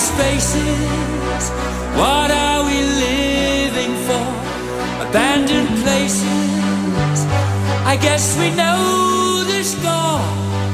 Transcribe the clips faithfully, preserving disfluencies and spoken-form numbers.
spaces. What are we living for? Abandoned places. I guess we know the score.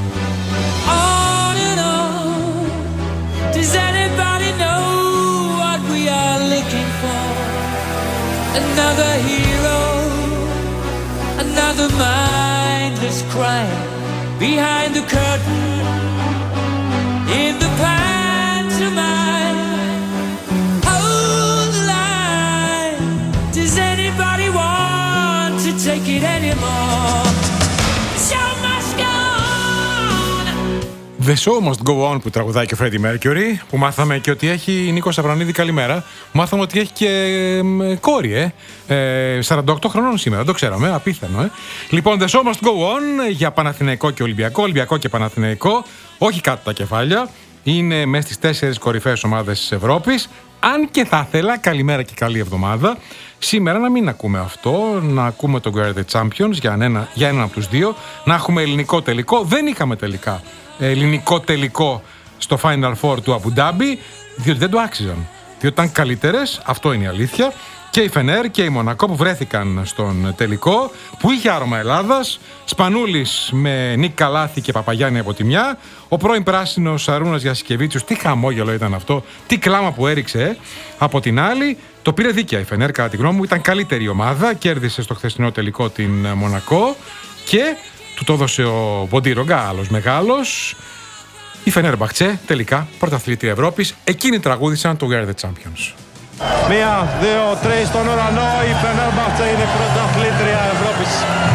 On and on. Does anybody know what we are looking for? Another hero, another mindless crime behind the curtain in the pantomime. Hold the line. Does anybody want to take it anymore? The show must go on. The show must go on που τραγουδάει και ο Freddie Mercury, που μάθαμε και ότι έχει, Νίκο Σαβρανίδη, καλημέρα. Μάθαμε ότι έχει και ε, κόρη, ε. ε. σαράντα οκτώ χρονών σήμερα, δεν το ξέραμε, απίθανο, ε. Λοιπόν, The show must go on για Παναθηναϊκό και Ολυμπιακό, Ολυμπιακό και Παναθηναϊκό, όχι κάτω τα κεφάλια. Είναι μέσα στις τέσσερις κορυφαίες ομάδες της Ευρώπης. Αν και θα ήθελα, καλημέρα και καλή εβδομάδα, σήμερα να μην ακούμε αυτό, να ακούμε το We Are The Champions για έναν για έναν από τους δύο, να έχουμε ελληνικό τελικό. Δεν είχαμε τελικά ελληνικό τελικό στο Final Four του Αμπου Ντάμπι, διότι δεν το άξιζαν. Διότι ήταν καλύτερες, αυτό είναι η αλήθεια. Και η Φενέρ και η Μονακό που βρέθηκαν στον τελικό, που είχε άρωμα Ελλάδας, Σπανούλης με Νίκ Καλάθη και Παπαγιάννη από τη μια, ο πρώην πράσινος Αρούνας Γιασικεβίτσιος, τι χαμόγελο ήταν αυτό, τι κλάμα που έριξε, από την άλλη. Το πήρε δίκαια η Φενέρ, κατά τη γνώμη μου, ήταν καλύτερη ομάδα, κέρδισε στο χθεσινό τελικό την Μονακό και του το έδωσε ο Μποντίρογκα, άλλος μεγάλος. Η Φενέρμπαχτσε τελικά πρωταθλήτρια Ευρώπης, εκείνοι τραγούδησαν το We Are The Champions. Μία, δύο, τρεις στον ουρανό, η Φενέρμπαχτσε είναι πρωταθλήτρια Ευρώπης.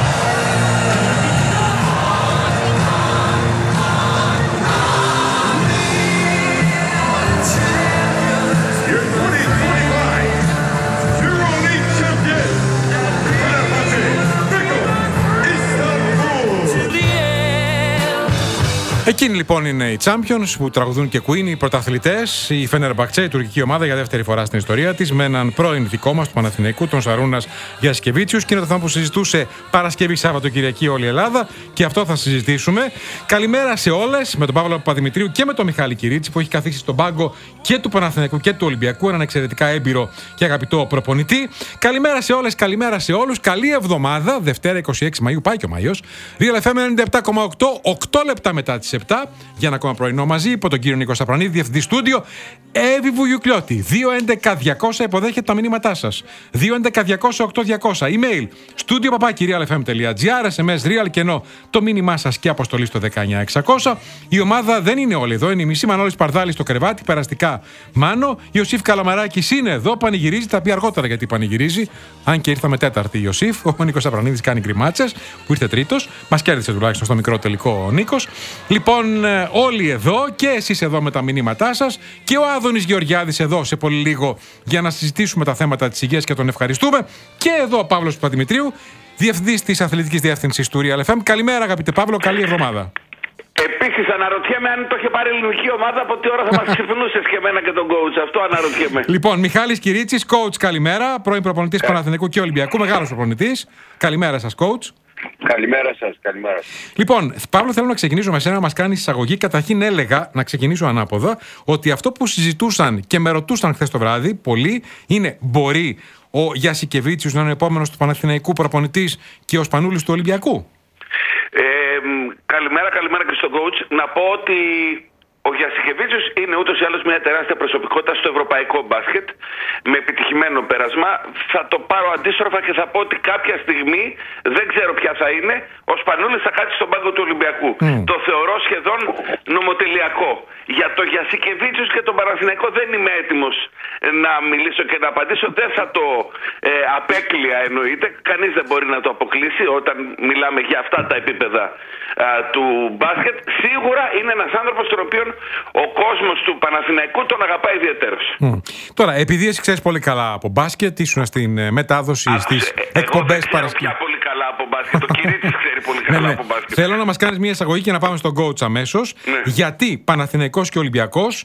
Εκείνοι λοιπόν είναι οι Champions που τραγουδούν και Queen, οι πρωταθλητές. Η Φενέρμπαχτσε, η τουρκική ομάδα, για δεύτερη φορά στην ιστορία της, με έναν πρώην δικό μας του Παναθηναϊκού, τον Σαρούνας Γιασικεβίτσιους. Και είναι το θέμα που συζητούσε Παρασκευή, Σάββατο, Κυριακή όλη η Ελλάδα. Και αυτό θα συζητήσουμε. Καλημέρα σε όλες, με τον Παύλο Παπαδημητρίου και με τον Μιχάλη Κυρίτσι, που έχει καθίσει στον πάγκο και του Παναθηναϊκού και του Ολυμπιακού. Έναν εξαιρετικά έμπειρο και αγαπητό προπονητή. Καλημέρα σε όλες, καλημέρα σε όλους. Καλή εβδομάδα, Δευτέρα είκοσι έξι Μαΐου, πάει και ο Μάιος. Real εφ εμ ενενήντα επτά κόμμα οκτώ, οκτώ λεπτά μετά τις επτά, για ένα ακόμα πρωινό μαζί, υπό τον κύριο Νίκο Σαπρανίδη, διευθυντή στούντιο. Εύη Βουγιουκλιώτη, δύο έντεκα διακόσια, υποδέχεται τα μηνύματά σας. δύο έντεκα διακόσια οκτώ διακόσια. Email studio παπάκι real f m dot g r, ες εμ ες real κενό το μήνυμά σας και αποστολή στο δεκαεννιά εξακόσια. Η ομάδα δεν είναι όλη εδώ, είναι η μισή. Μανώλης Παρδάλης στο κρεβάτι, περαστικά Μάνο. Ιωσήφ Καλαμαράκης είναι εδώ, πανηγυρίζει, θα πει αργότερα γιατί πανηγυρίζει. Αν και ήρθαμε τέταρτη Ιωσήφ, ο Νίκος Σαπρανίδης κάνει γκριμάτσες, που ήρθε τρίτος. Μας κέρδισε τουλάχιστον στο μικρό τελικό ο Νίκος. Λοιπόν, όλοι εδώ και εσείς εδώ με τα μηνύματά σας και ο Άδωνης Γεωργιάδης εδώ σε πολύ λίγο για να συζητήσουμε τα θέματα της υγείας και τον ευχαριστούμε. Και εδώ ο Παύλος Παπαδημητρίου, διευθυντής της Αθλητικής Διεύθυνσης του Real εφ εμ. Καλημέρα αγαπητέ Παύλο, καλή εβδομάδα. Επίσης αναρωτιέμαι αν το είχε πάρει ελληνική ομάδα, από τι ώρα θα μας ξυπνούσες και εμένα και τον coach. Αυτό αναρωτιέμαι. Λοιπόν, Μιχάλης Κυρίτσης, coach, καλημέρα. Πρώην προπονητής ε. Παναθηναϊκού και Ολυμπιακού, μεγάλος προπονητής. Καλημέρα σας, coach. Καλημέρα σας, καλημέρα. Λοιπόν, Παύλο, θέλω να ξεκινήσω με σένα να μας κάνεις εισαγωγή. Καταρχήν έλεγα, να ξεκινήσω ανάποδα, ότι αυτό που συζητούσαν και με ρωτούσαν χθες το βράδυ πολλοί είναι, μπορεί ο Γιασικεβίτσιος να είναι ο επόμενος του Παναθηναϊκού προπονητής και ο Σπανούλης του Ολυμπιακού? Ε, καλημέρα, καλημέρα και στον coach. Να πω ότι ο Γιασικεβίτσιος είναι ούτως ή άλλως μια τεράστια προσωπικότητα στο ευρωπαϊκό μπάσκετ, με επιτυχημένο πέρασμα. Θα το πάρω αντίστροφα και θα πω ότι κάποια στιγμή, δεν ξέρω ποια θα είναι, ο Σπανούλης θα κάτσει στον πάγκο του Ολυμπιακού. Mm. Το θεωρώ σχεδόν νομοτελειακό. Για το Γιασικεβίτσιος και τον Παναθηναϊκό δεν είμαι έτοιμος να μιλήσω και να απαντήσω. Δεν θα το ε, απέκλεια εννοείται. Κανείς δεν μπορεί να το αποκλείσει όταν μιλάμε για αυτά τα επίπεδα α, του μπάσκετ. Σίγουρα είναι ένας άνθρωπος τον οποίο ο κόσμος του Παναθηναϊκού τον αγαπάει ιδιαίτερος. Mm. Τώρα, επειδή εσύ ξέρεις πολύ καλά από μπάσκετ, ήσουν στην μετάδοση Α, στις ε, εκπομπές Παρασκευή. Εγώ πολύ καλά από μπάσκετ. Το Κυρίτσης ξέρει πολύ καλά ναι, ναι. από μπάσκετ. Θέλω να μας κάνεις μια εισαγωγή και να πάμε στον coach αμέσως. Ναι. Γιατί Παναθηναϊκός και Ολυμπιακός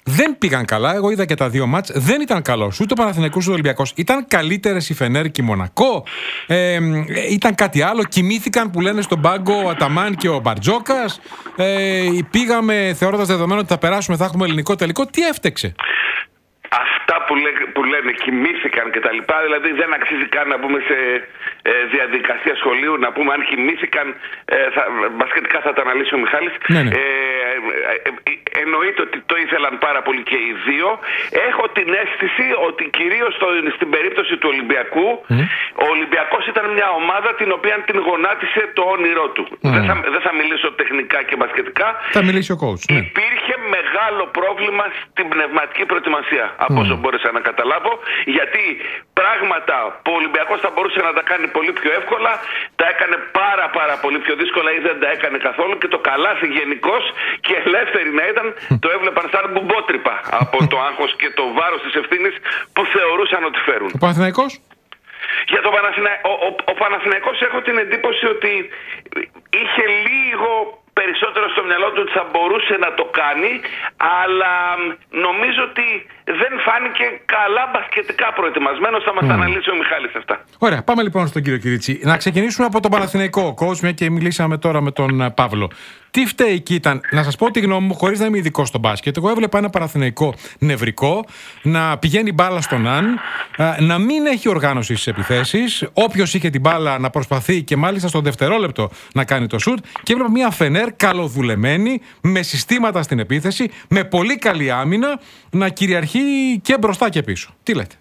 δεν πήγαν καλά. Εγώ είδα και τα δύο μάτς. Δεν ήταν καλός ούτε ο Παναθηναϊκός ούτε ο Ολυμπιακός. Ήταν καλύτερες η Φενέρ και η Μονακό. Ε, ήταν κάτι άλλο. Κοιμήθηκαν που λένε στον πάγκο ο Αταμάν και ο Μπαρτζόκας. Ε, πήγαμε θεωρώντας δεδομένο ότι θα περάσουμε, θα έχουμε ελληνικό τελικό. Τι έφτεξε? Αυτά που, λέ, που λένε κοιμήθηκαν και τα λοιπά, δηλαδή δεν αξίζει καν να μπούμε σε ε, διαδικασία σχολείου, να πούμε αν κοιμήθηκαν, ε, θα, μπασκετικά θα τα αναλύσει ο Μιχάλης. Ναι, ναι. Ε, ε, ε, εννοείται ότι το ήθελαν πάρα πολύ και οι δύο. Έχω την αίσθηση ότι κυρίως στο, στην περίπτωση του Ολυμπιακού, mm. ο Ολυμπιακός ήταν μια ομάδα την οποία την γονάτισε το όνειρό του. Mm. Δεν, θα, δεν θα μιλήσω τεχνικά και μπασκετικά. Θα μιλήσει ο coach. Ναι. Υπήρχε μεγάλο πρόβλημα στην πνευματική προετοιμασία, από mm. όσο μπόρεσα να καταλάβω, γιατί πράγματα που ο Ολυμπιακός θα μπορούσε να τα κάνει πολύ πιο εύκολα, τα έκανε πάρα πάρα πολύ πιο δύσκολα ή δεν τα έκανε καθόλου, και το καλάθι γενικώς και ελεύθεροι να ήταν, το έβλεπαν σαν μπουμπότρυπα από το άγχος και το βάρος της ευθύνης που θεωρούσαν ότι φέρουν. Ο Παναθηναϊκός? Για τον Παναθηνα... ο, ο, ο Παναθηναϊκός έχω την εντύπωση ότι είχε λίγο περισσότερο στο μυαλό του ότι θα μπορούσε να το κάνει, αλλά νομίζω ότι δεν φάνηκε καλά μπασκετικά προετοιμασμένος. Θα μας mm. αναλύσει ο Μιχάλης αυτά. Ωραία, πάμε λοιπόν στον κύριο Κυρίτσι. Να ξεκινήσουμε από τον Παναθηναϊκό coach, μια και μιλήσαμε τώρα με τον Παύλο. Τι φταίει εκεί ήταν? Να σας πω τη γνώμη μου, χωρίς να είμαι ειδικός στο μπάσκετ. Εγώ έβλεπα ένα Παναθηναϊκό νευρικό, να πηγαίνει μπάλα στον Αν, να μην έχει οργάνωση στις επιθέσεις. Όποιος είχε την μπάλα να προσπαθεί και μάλιστα στο δευτερόλεπτο να κάνει το σουτ. Και έβλεπα μια Φενέρ καλοδουλεμένη, με συστήματα στην επίθεση, με πολύ καλή άμυνα, να κυριαρχεί και μπροστά και πίσω. Τι λέτε?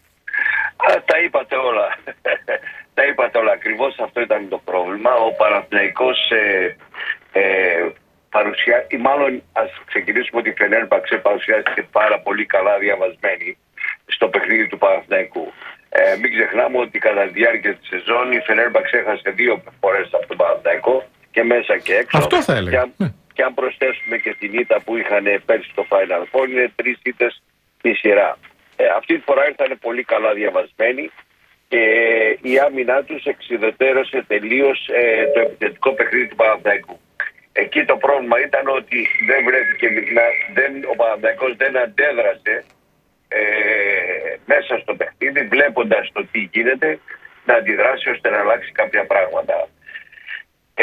Α, τα είπατε όλα. Τα είπατε όλα. Ακριβώς αυτό ήταν το πρόβλημα. Ο Παναθηναϊκός ε, ε, παρουσιά... ή μάλλον ας ξεκινήσουμε ότι η Φενέρμπαξε παρουσιάστηκε πάρα πολύ καλά διαβασμένη στο παιχνίδι του Παναθηναϊκού. Ε, μην ξεχνάμε ότι κατά τη διάρκεια της σεζόν η Φενέρμπαξε έχασε δύο φορές από τον Παναθηναϊκό, και μέσα και έξω. Αυτό θα έλεγα. Και αν, ναι. και αν προσθέσουμε και την ήττα που είχαν πέρσι στο Final Four, είναι τρεις ήττες στη σειρά. Ε, αυτή τη φορά ήρθαν πολύ καλά διαβασμένοι και η άμυνά τους εξουδετερώσε τελείως ε, το επιθετικό παιχνίδι του Παναθηναϊκού. Εκεί το πρόβλημα ήταν ότι δεν βρέθηκε, δεν, ο Παναθηναϊκός δεν αντέδρασε ε, μέσα στο παιχνίδι, βλέποντας το τι γίνεται, να αντιδράσει ώστε να αλλάξει κάποια πράγματα. Ε,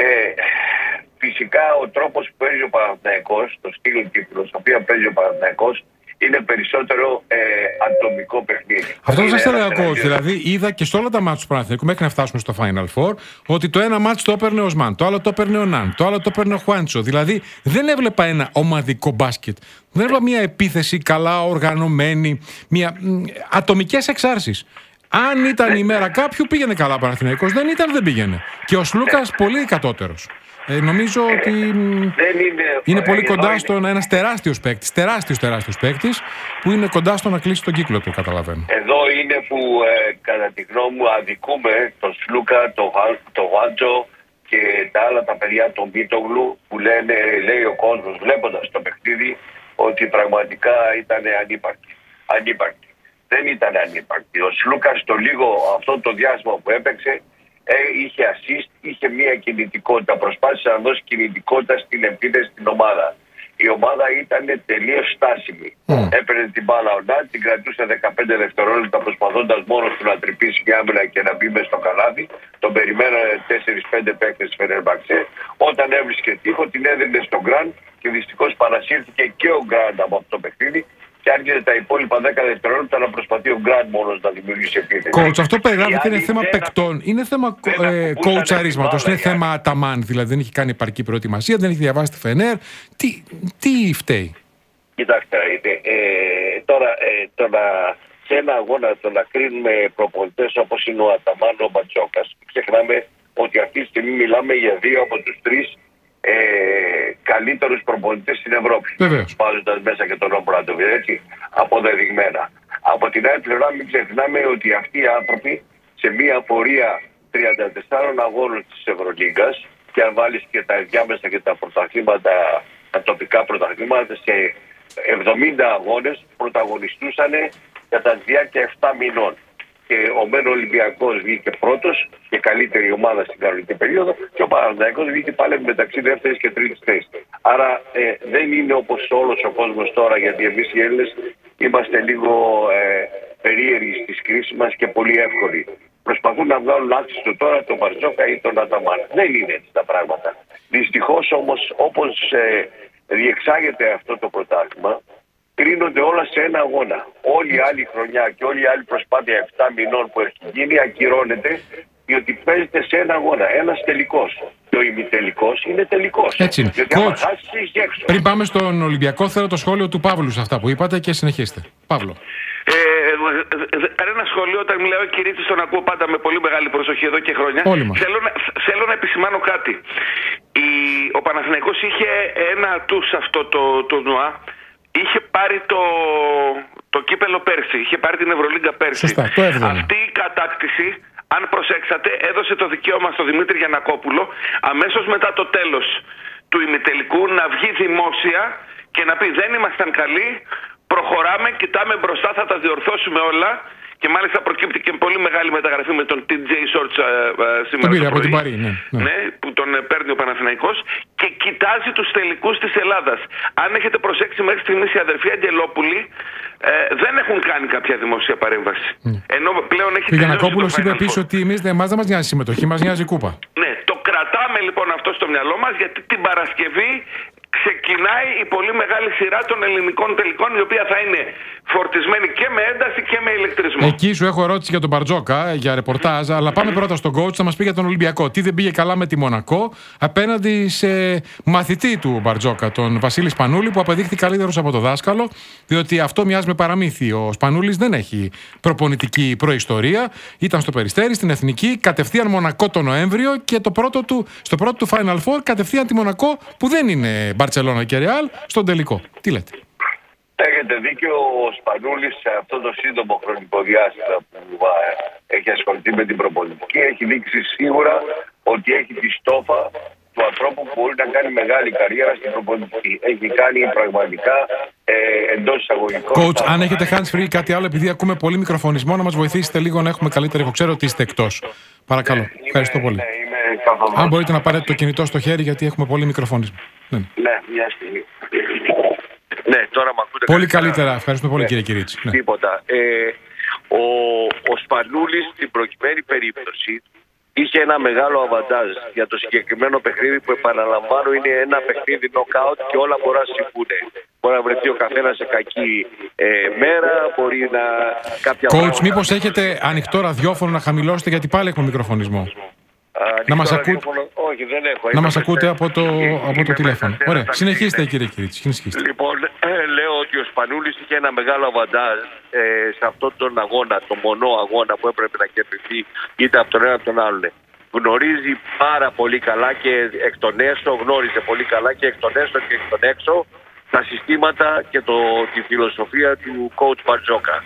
φυσικά ο τρόπος που παίζει ο Παναθηναϊκός, το στυλ και η φιλοσοφία που παίζει ο Παναθηναϊκός, είναι περισσότερο ε, ατομικό παιχνίδι. Αυτό σας έλεγα coach. Δηλαδή είδα και σε όλα τα μάτς του Παναθηναϊκού μέχρι να φτάσουμε στο Final Four ότι το ένα μάτς το έπαιρνε ο Σμάν, το άλλο το έπαιρνε ο Ναν, το άλλο το έπαιρνε ο Χουάντσο. Δηλαδή δεν έβλεπα ένα ομαδικό μπάσκετ. Δεν έβλεπα μια επίθεση καλά οργανωμένη, μια ατομικές εξάρσεις. Αν ήταν η μέρα κάποιου πήγαινε καλά ο Παναθηναϊκός, δεν ήταν δεν πήγαινε. Και ο Σλούκας πολύ κατώτερος. Ε, νομίζω ότι δεν είναι, είναι πολύ ε, κοντά είναι. στον ένας τεράστιος παίκτης, τεράστιος τεράστιος παίκτης, που είναι κοντά στο να κλείσει τον κύκλο του, καταλαβαίνω. Εδώ είναι που ε, κατά τη γνώμη μου αδικούμε τον Σλούκα, τον το Βάντζο και τα άλλα τα παιδιά, τον Μίτογλου, που λένε, λέει ο κόσμος βλέποντας το παιχνίδι ότι πραγματικά ήταν ανύπαρκτοι. Ανύπαρκτοι. Δεν ήταν ανύπαρκτοι. Ο Σλούκας το λίγο αυτό το διάστημα που έπαιξε, Ε, είχε assist, είχε μια κινητικότητα. Προσπάθησε να δώσει κινητικότητα στην επίθεση στην ομάδα. Η ομάδα ήταν τελείως στάσιμη. Mm. Έπαιρνε την μπάλα ο Νάτ, την κρατούσε δεκαπέντε δευτερόλεπτα προσπαθώντας μόνος του να τρυπήσει μια άμυνα και να μπει μες στο καλάθι. Τον περιμένανε τέσσερα πέντε παίκτες της Φενέρμπαξε. Όταν έβρισκε τείχο, την έδινε στον Γκραντ και δυστυχώς παρασύρθηκε και ο Γκραντ από αυτό το παιχνίδι. Και άρχισε τα υπόλοιπα δέκα δευτερόλεπτα να προσπαθεί ο Γκραντ μόνος να δημιουργήσει επίθεση. Coach, αυτό περιγράφεται είναι θέμα παικτών. Είναι θέμα ε, κοουτσαρίσματος. Είναι θέμα Αταμάν. Δηλαδή δεν έχει κάνει επαρκή προετοιμασία, δεν έχει διαβάσει τη Φενέρ. Τι, τι φταίει? Κοιτάξτε, ε, τώρα ε, το να, σε ένα αγώνα το να κρίνουμε προπονητές όπως είναι ο Αταμάν, ο Μπατζόκας, ξεχνάμε ότι αυτή τη στιγμή μιλάμε για δύο από τους τρεις Ε, καλύτερους προπονητές στην Ευρώπη. Βάζοντας μέσα και τον Ομπράντοβιτ, έτσι, αποδεδειγμένα. Από την άλλη πλευρά μην ξεχνάμε ότι αυτοί οι άνθρωποι σε μια πορεία τριάντα τεσσάρων αγώνων της Ευρωλίγκας, και αν βάλεις και τα ενδιάμεσα και τα πρωταθλήματα, τα τοπικά πρωταθλήματα, σε εβδομήντα αγώνες πρωταγωνιστούσαν κατά τη διάρκεια επτά μηνών. και ο Μεν Ολυμπιακός βγήκε πρώτος και καλύτερη ομάδα στην κανονική περίοδο και ο Παναθηναϊκός βγήκε πάλι μεταξύ δεύτερης και τρίτης θέσης. Άρα ε, δεν είναι όπως όλος ο κόσμος τώρα, γιατί εμείς οι Έλληνες είμαστε λίγο ε, περίεργοι στις κρίσεις μας και πολύ εύκολοι. Προσπαθούν να βγάλουν άξιστο τώρα τον Μπαρτζόκα ή τον Αταμάν. Δεν είναι έτσι τα πράγματα. Δυστυχώς όμως, όπως ε, διεξάγεται αυτό το πρωτάθλημα, κρίνονται όλα σε ένα αγώνα. Όλη η άλλη χρονιά και όλη η άλλη προσπάθεια επτά μηνών που έχει γίνει ακυρώνεται, διότι παίζεται σε ένα αγώνα, ένας τελικός. Και ο ημιτελικός είναι τελικός. Έτσι είναι. Διότι άμα χάσεις, είσαι έξω. Πριν πάμε στον Ολυμπιακό, θέλω το σχόλιο του Παύλου σε αυτά που είπατε και συνεχίστε. Παύλο. Ε, κανένα σχολείο, όταν μιλάω ο Κυρίτσης τον ακούω πάντα με πολύ μεγάλη προσοχή εδώ και χρόνια. Θέλω να, θέλω να επισημάνω κάτι. Η, ο Παναθηναϊκός είχε ένα του σε αυτό το τουρνουά. Είχε πάρει το, το κύπελο πέρσι, είχε πάρει την Ευρωλίγκα πέρσι. Σωστά, το έβδομο. Αυτή η κατάκτηση, αν προσέξατε, έδωσε το δικαίωμα στον Δημήτρη Γιαννακόπουλο αμέσως μετά το τέλος του ημιτελικού να βγει δημόσια και να πει δεν ήμασταν καλοί, προχωράμε, κοιτάμε μπροστά, θα τα διορθώσουμε όλα. Και μάλιστα προκύπτει και πολύ μεγάλη μεταγραφή με τον τι τζέι Shorts uh, uh, σήμερα το πρωί, από την Παρί, ναι, ναι. Ναι, που τον uh, παίρνει ο Παναθηναϊκός και κοιτάζει τους τελικούς της Ελλάδας. Αν έχετε προσέξει μέχρι στιγμής οι αδερφοί Αγγελόπουλοι ε, δεν έχουν κάνει κάποια δημόσια παρέμβαση. Mm. Ενώ πλέον έχει τελειώσει. Ο Γιαννακόπουλος είπε επίσης ότι εμείς δεν μας νοιάζει συμμετοχή, μας νοιάζει κούπα. Ναι, το κρατάμε λοιπόν αυτό στο μυαλό μας, γιατί την Παρασκευή ξεκινάει η πολύ μεγάλη σειρά των ελληνικών τελικών, η οποία θα είναι φορτισμένη και με ένταση και με ηλεκτρισμό. Εκεί σου έχω ερώτηση για τον Μπαρτζόκα, για ρεπορτάζ, αλλά πάμε mm-hmm. πρώτα στον coach να μας πει για τον Ολυμπιακό. Τι δεν πήγε καλά με τη Μονακό απέναντι σε μαθητή του Μπαρτζόκα, τον Βασίλη Σπανούλη, που απεδείχθη καλύτερος από το δάσκαλο, διότι αυτό μοιάζει με παραμύθι. Ο Σπανούλης δεν έχει προπονητική προϊστορία. Ήταν στο Περιστέρι, στην Εθνική, κατευθείαν Μονακό το Νοέμβριο και το πρώτο του, στο πρώτο του Final Four κατευθείαν τη Μονακό, που δεν είναι Μπαρτσελόνα και Ρεάλ, στον τελικό. Τι λέτε? Έχετε δίκιο, ο Σπανούλης σε αυτό το σύντομο χρονικό διάστημα που α, έχει ασχοληθεί με την προπονητική έχει δείξει σίγουρα ότι έχει τη στόφα του ανθρώπου που μπορεί να κάνει μεγάλη καριέρα στην προπονητική. Έχει κάνει πραγματικά ε, εντός εισαγωγικών. Coach, αν έχετε hands free κάτι άλλο, επειδή ακούμε πολύ μικροφωνισμό, να μας βοηθήσετε λίγο να έχουμε καλύτερη. Εγώ ξέρω ότι είστε εκτός. Παρακαλώ. Ναι, ευχαριστώ είμαι, πολύ. Ναι, είμαι καθόλου. Αν μπορείτε να πάρετε το κινητό στο χέρι, γιατί έχουμε πολύ μικροφωνισμό. Ναι, ναι μια στιγμή. Ναι, τώρα μ' ακούτε. Πολύ καλύτερα. Ευχαριστούμε πολύ, ναι, κύριε Κυρίτσι. Ναι. Τίποτα. Ε, ο, ο Σπανούλης στην προκειμένη περίπτωση είχε ένα μεγάλο αβαντάζ για το συγκεκριμένο παιχνίδι, που επαναλαμβάνω είναι ένα παιχνίδι knockout και όλα μπορεί να συμβούν. Μπορεί να βρεθεί ο καθένας σε κακή ε, μέρα, μπορεί να κάποια... Coach, μήπως έχετε ανοιχτό ραδιόφωνο να χαμηλώσετε, γιατί πάλι έχουμε μικροφωνισμό. Α, να μας ακούτε, όχι, δεν έχω. Να μας ακούτε από το, από το τηλέφωνο. Ωραία, συνεχίστε κύριε Κυρίτσι. Λοιπόν, ε, λέω ότι ο Σπανούλης είχε ένα μεγάλο αβαντάζ ε, σε αυτόν τον αγώνα, τον μονό αγώνα που έπρεπε να κερδιθεί είτε από τον ένα από τον άλλον. Γνωρίζει πάρα πολύ καλά και εκ των έσω, γνώριζε πολύ καλά και εκ των έσω και εκ των έξω τα συστήματα και το, τη φιλοσοφία του coach Μπαρτζόκα.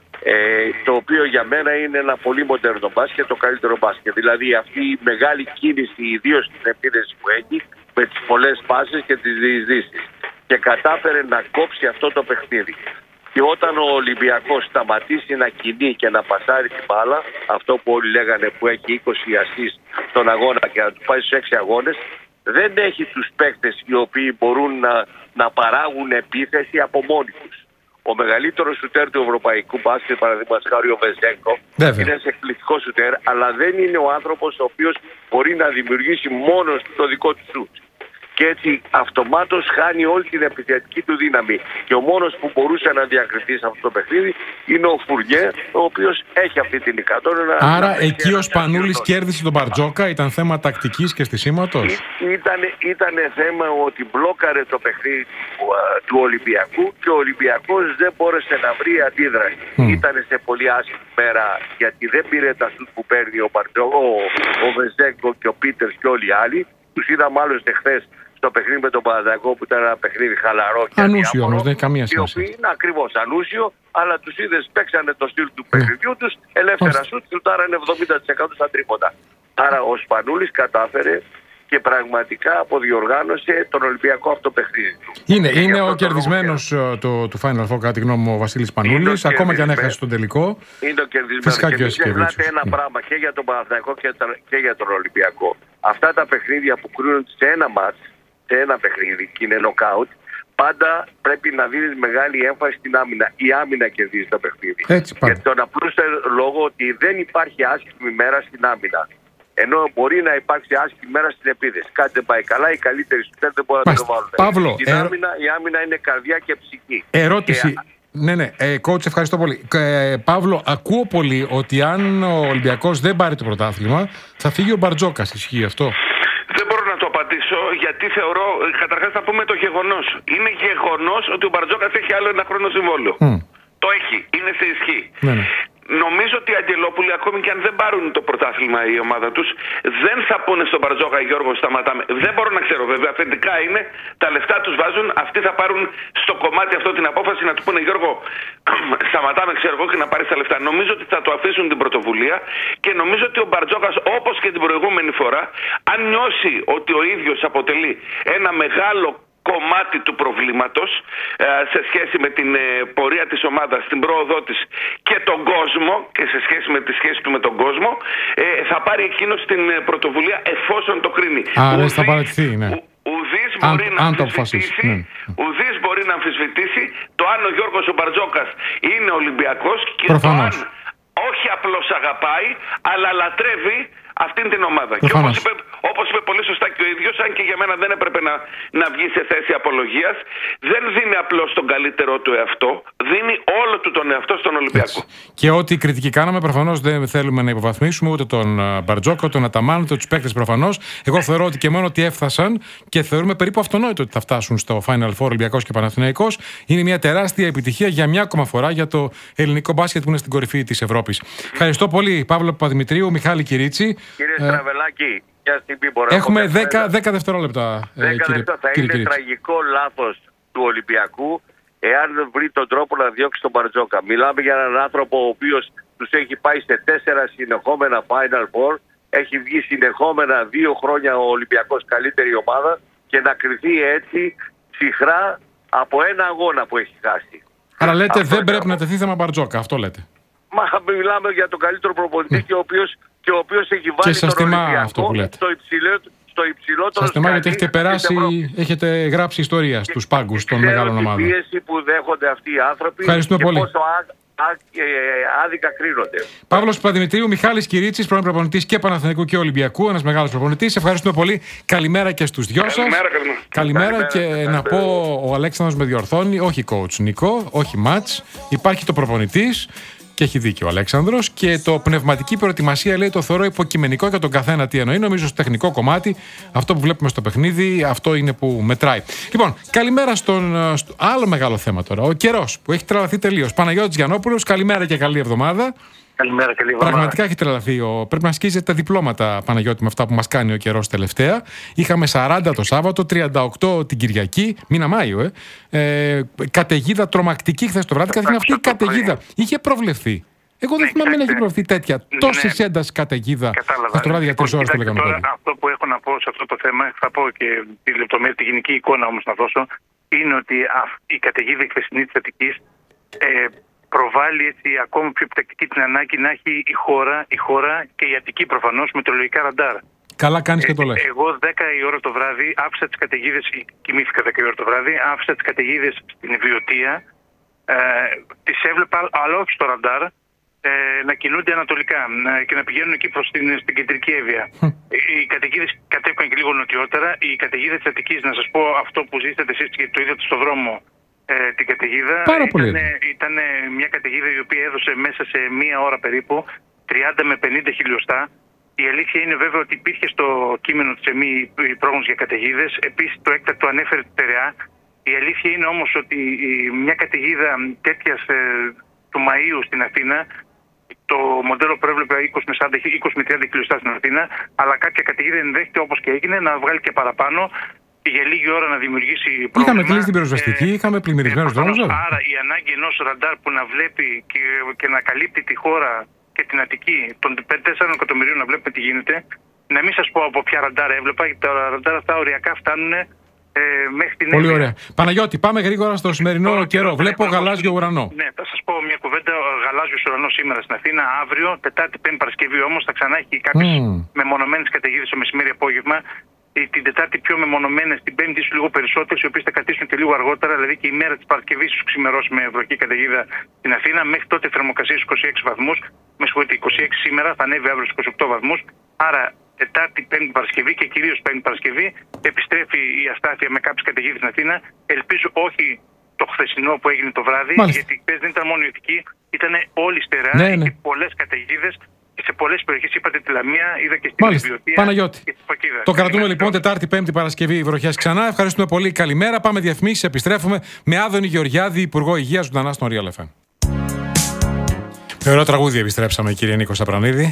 Ε, το οποίο για μένα είναι ένα πολύ μοντέρνο μπάσκετ, το καλύτερο μπάσκετ. Δηλαδή αυτή η μεγάλη κίνηση, ιδίως στην επίδεση που έχει, με τις πολλές πάσες και τις διεισδύσεις. Και κατάφερε να κόψει αυτό το παιχνίδι. Και όταν ο Ολυμπιακός σταματήσει να κινεί και να πασάρει την μπάλα, αυτό που όλοι λέγανε που έχει είκοσι ασίστ στον αγώνα και να του πάει στους έξι αγώνες, δεν έχει τους παίκτες οι οποίοι μπορούν να, να παράγουν επίθεση από μόνοι τους. Ο μεγαλύτερος σουτέρ του ευρωπαϊκού μπάσκετ, παραδείγματος χάρη ο Βεζέγκο, είναι ένας εκπληκτικός σουτέρ, αλλά δεν είναι ο άνθρωπος ο οποίος μπορεί να δημιουργήσει μόνος το δικό του σουτ. Και έτσι αυτομάτως χάνει όλη την επιθετική του δύναμη. Και ο μόνος που μπορούσε να διακριθεί σε αυτό το παιχνίδι είναι ο Φουρνιέ, ο οποίος έχει αυτή την ικανότητα. Άρα να εκεί ο Σπανούλης κέρδισε τον Μπαρτζόκα, ήταν θέμα τακτικής και στισίματος. Ήταν, ήταν θέμα ότι μπλόκαρε το παιχνίδι του, του Ολυμπιακού και ο Ολυμπιακός δεν μπόρεσε να βρει αντίδραση. Mm. Ήταν σε πολύ άσχημη μέρα, γιατί δεν πήρε τα σουτ που παίρνει ο Μπαρτζόκα, ο, ο Βεζέγκο και ο Πίτερς και όλοι οι άλλοι. Τους είδαμε άλλωστε χθες στο παιχνίδι με τον Παναθηναϊκό, που ήταν ένα παιχνίδι χαλαρό και ανούσιο όμως, δεν έχει καμία σημασία. Οι οποίοι είναι ακριβώς ανούσιο, αλλά τους είδες παίξανε το στυλ του παιχνιδιού τους, ελεύθερα σουτ, σουτάρανε εβδομήντα τοις εκατό στα τρίποτα. Άρα ο Σπανούλης κατάφερε και πραγματικά αποδιοργάνωσε τον Ολυμπιακό αυτό παιχνίδι του. Είναι, και είναι ο κερδισμένος το, του Final Four, κατά τη γνώμη μου, ο Βασίλης Πανούλης, ακόμα και αν έχασε τον τελικό. Είναι ο κερδισμένος. Φυσικά και και ο μην ξεχνάτε ένα mm. πράγμα και για τον Παναθηναϊκό και, και για τον Ολυμπιακό. Αυτά τα παιχνίδια που κρίνουν σε ένα μάτς, σε ένα παιχνίδι και είναι νοκάουτ, πάντα πρέπει να δίνεις μεγάλη έμφαση στην άμυνα. Η άμυνα κερδίζει το παιχνίδι. Έτσι, για τον απλούστερο λόγο ότι δεν υπάρχει άσχημη μέρα στην άμυνα. Ενώ μπορεί να υπάρξει άσχημη μέρα στην επίθεση. Κάτι δεν πάει καλά, οι καλύτεροι σου δεν μπορούν να το βάλουν. Παύλο, στην ερω... άμυνα, η άμυνα είναι καρδιά και ψυχή. Ερώτηση. Και... Ναι, ναι. Ε, coach, ευχαριστώ πολύ. Ε, Παύλο, ακούω πολύ ότι αν ο Ολυμπιακός δεν πάρει το πρωτάθλημα, θα φύγει ο Μπαρτζόκας. Ισχύει αυτό? Δεν μπορώ να το απαντήσω, γιατί θεωρώ, καταρχάς θα πούμε το γεγονός. Είναι γεγονός ότι ο Μπαρτζόκας έχει άλλο ένα χρόνο συμβόλαιο. Mm. Το έχει, είναι σε ισχύ. Ναι, ναι. Νομίζω ότι οι Αγγελόπουλοι, ακόμη και αν δεν πάρουν το πρωτάθλημα η ομάδα τους, δεν θα πούνε στον Μπαρτζόκα, Γιώργο, σταματάμε. Δεν μπορώ να ξέρω, βέβαια. Αφεντικά είναι, τα λεφτά τους βάζουν, αυτοί θα πάρουν στο κομμάτι αυτό την απόφαση να του πούνε, Γιώργο, σταματάμε, ξέρω εγώ, και να πάρεις τα λεφτά. Νομίζω ότι θα το αφήσουν την πρωτοβουλία και νομίζω ότι ο Μπαρτζόκας, όπως και την προηγούμενη φορά, αν νιώσει ότι ο ίδιος αποτελεί ένα μεγάλο κομμάτι του προβλήματος ε, σε σχέση με την ε, πορεία της ομάδας, την πρόοδό της και τον κόσμο, και σε σχέση με τη σχέση του με τον κόσμο, ε, θα πάρει εκείνος την ε, πρωτοβουλία εφόσον το κρίνει. Άρα θα παρατηθεί, ναι. Ο, ουδής μπορεί, αν, να αν αμφισβητήσει, ναι. ουδής μπορεί να αμφισβητήσει το αν ο Γιώργος ο Μπαρτζόκας είναι Ολυμπιακός και προφανώς. το αν όχι απλώς αγαπάει, αλλά λατρεύει αυτήν την ομάδα. Και όπως είπε, όπως είπε πολύ σωστά και ο ίδιος, αν και για μένα δεν έπρεπε να, να βγει σε θέση απολογίας, δεν δίνει απλώς τον καλύτερό του εαυτό, δίνει όλο του τον εαυτό στον Ολυμπιακό. Έτσι. Και ό,τι κριτική κάναμε, προφανώς δεν θέλουμε να υποβαθμίσουμε ούτε τον Μπαρτζόκο, τον Αταμάν, ούτε τους παίκτες προφανώς. Εγώ θεωρώ ότι και μόνο ότι έφτασαν, και θεωρούμε περίπου αυτονόητο ότι θα φτάσουν στο Final Four Ολυμπιακός και Παναθηναϊκός, είναι μια τεράστια επιτυχία για μια ακόμα φορά για το ελληνικό μπάσκετ που είναι στην κορυφή της Ευρώπης. Ευχαριστώ πολύ, Παύλο Παπαδημητρίου, Μιχάλη Κυρίτσι. Κύριε Στραβελάκη, μια στιγμή μπορώ Έχουμε να πω δέκα δευτερόλεπτα. δέκα ε, κύριε, λεπτά. Θα κύριε είναι Κυρίτσι. τραγικό λάθος του Ολυμπιακού εάν βρει τον τρόπο να διώξει τον Μπαρτζόκα. Μιλάμε για έναν άνθρωπο ο οποίος τους έχει πάει σε τέσσερα συνεχόμενα Final Four, έχει βγει συνεχόμενα δύο χρόνια ο Ολυμπιακός καλύτερη ομάδα και να κριθεί έτσι ψυχρά από ένα αγώνα που έχει χάσει. Άρα λέτε αυτό δεν πρέπει να τεθεί θέμα Μπαρτζόκα, αυτό λέτε? Μα μιλάμε για τον καλύτερο προπονητή και ο οποίος, και ο οποίος έχει βάλει και τον Ολυμπιακό αυτό που λέτε. στο υψηλό, στο υψηλότερο. Σας θυμάμαι γιατί έχετε περάσει, έχετε γράψει ιστορία στους πάγκους των μεγάλων ομάδων. Την πίεση που δέχονται αυτοί οι άνθρωποι. Ευχαριστούμε και πολύ. πόσο α, α, ε, άδικα κρίνονται. Παύλος Παπαδημητρίου, Μιχάλης Κυρίτσης, πρώην προπονητής και Παναθηναϊκού και Ολυμπιακού, ένας μεγάλος προπονητής. Ευχαριστούμε πολύ. Καλημέρα και στους δυο σας. Καλημέρα, καλημέρα. Καλημέρα, Καλημέρα, και καλημέρα. να πω, ο Αλέξανδρος με διορθώνει, όχι coach Νικό, όχι match. Υπάρχει το προπονητής. Και έχει δίκιο ο Αλέξανδρος. Και το πνευματική προετοιμασία, λέει, το θεωρώ υποκειμενικό για τον καθένα. Τι εννοεί? Νομίζω στο τεχνικό κομμάτι, αυτό που βλέπουμε στο παιχνίδι, αυτό είναι που μετράει. Λοιπόν, καλημέρα στον στο άλλο μεγάλο θέμα τώρα. Ο καιρός που έχει τρελαθεί τελείως. Παναγιώτης Γιαννόπουλος, καλημέρα και καλή εβδομάδα. Καλημέρα, καλή εβδομάδα. Πραγματικά έχει τρελαθεί. Ο... Πρέπει να σκίζετε διπλώματα, Παναγιώτη, με αυτά που μας κάνει ο καιρός τελευταία. Είχαμε σαράντα το Σάββατο, τριάντα οκτώ την Κυριακή, μήνα Μάιο, ε. ε καταιγίδα τρομακτική χθες το βράδυ. Καθώς αυτή η καταιγίδα είχε προβλεφθεί. Εγώ δεν θυμάμαι να έχει προβλεφθεί τέτοια. Ναι. Τόση ένταση καταιγίδα. Χθες το βράδυ για τρεις ώρες το λέγαμε τώρα. τότε. Αυτό που έχω να πω σε αυτό το θέμα, θα πω και τη λεπτομέρεια, τη γενική εικόνα όμως να δώσω, είναι ότι η καταιγίδα η χθεσινή της Αττικής ε, προβάλλει έτσι ακόμα πιο επιτακτική την ανάγκη να έχει η χώρα, η χώρα και η Αττική προφανώς μετεωρολογικά ραντάρ. Καλά κάνεις και το λες. Ε, εγώ δέκα η ώρα το βράδυ άφησα τις καταιγίδες, κοιμήθηκα δέκα η ώρα το βράδυ, άφησα τις καταιγίδες στην Βιωτία, ε, τις έβλεπα αλλά όχι στο ραντάρ, ε, να κινούνται ανατολικά ε, και να πηγαίνουν εκεί προς την, στην κεντρική Εύβοια. Οι καταιγίδες κατέβηκαν και λίγο νοτιότερα. Οι καταιγίδες της Αττικής, να σας πω αυτό που ζήσατε εσείς και το είδατε στο δρόμο, ε, την καταιγίδα, ήταν, ήταν μια καταιγίδα η οποία έδωσε μέσα σε μία ώρα περίπου τριάντα με πενήντα χιλιοστά. Η αλήθεια είναι βέβαια ότι υπήρχε στο κείμενο της ΕΜΗ η πρόγνωση για καταιγίδες. Επίσης το έκτακτο ανέφερε τη Στερεά. Η αλήθεια είναι όμως ότι μια καταιγίδα τέτοιας ε, του Μαΐου στην Αθήνα, το μοντέλο προέβλεπε είκοσι με τριάντα χιλιοστά στην Αθήνα, αλλά κάποια καταιγίδα ενδέχεται, όπως και έγινε, να βγάλει και παραπάνω για λίγη ώρα να δημιουργήσει πρόβλημα. Είχαμε κλείσει την πυροσβεστική, ε, είχαμε πλημμυρισμένους ε, δρόμους. Άρα η ανάγκη ενός ραντάρ που να βλέπει και, και να καλύπτει τη χώρα και την Αττική των τεσσάρων εκατομμυρίων, να βλέπουμε τι γίνεται, Να μην σας πω από ποια ραντάρα έβλεπα, γιατί τα ραντάρα αυτά οριακά φτάνουν ε, μέχρι την Πολύ Εύβοια. ωραία. Παναγιώτη, πάμε γρήγορα στο σημερινό Τώρα, καιρό. τώρα, Βλέπω τώρα, γαλάζιο ουρανό. Ναι, θα σας πω μια κουβέντα. Ο γαλάζιος ουρανός σήμερα στην Αθήνα. Αύριο, Τετάρτη, Πέμπτη, Παρασκευή όμως, θα ξανά έχει κάποιες Mm. μεμονωμένες καταιγίδες το μεσημέρι απόγευμα. Την Τετάρτη πιο μεμονωμένες, την Πέμπτη ίσως λίγο περισσότερες, οι οποίες θα κατήσουν και λίγο αργότερα. Δηλαδή και η μέρα της Παρασκευής ίσως ξημερώσει με βροχή καταιγίδα στην Αθήνα. Μέχρι τότε θερμοκρασία είκοσι έξι βαθμούς. Με συγχωρείτε, είκοσι έξι σήμερα, θα ανέβει αύριο στους είκοσι οκτώ βαθμούς. Άρα Τετάρτη, Πέμπτη, Παρασκευή και κυρίως Πέμπτη Παρασκευή επιστρέφει η αστάθεια με κάποιες καταιγίδες στην Αθήνα. Ελπίζω όχι το χθεσινό που έγινε το βράδυ, Μάλιστα. γιατί χθες δεν ήταν μόνο η Ηθική, ήταν όλη η στερεά, Ναι, ναι. είχε πολλές καταιγίδες. Και σε πολλές περιοχές, είπατε τη Λαμία, είδα και στην Μάλιστα. Βιωτία. Παναγιώτη. Και στη Φωκίδα. Το κρατούμε Καλημέρα. λοιπόν Τετάρτη, Πέμπτη, Παρασκευή βροχές ξανά. Ευχαριστούμε πολύ. Καλημέρα. Πάμε διαφημίσεις. Επιστρέφουμε με Άδωνη Γεωργιάδη, Υπουργό Υγείας, ζωντανά στον Real εφ εμ. Με ωραίο τραγούδι επιστρέψαμε, κύριε Νίκο Σαπρανίδη.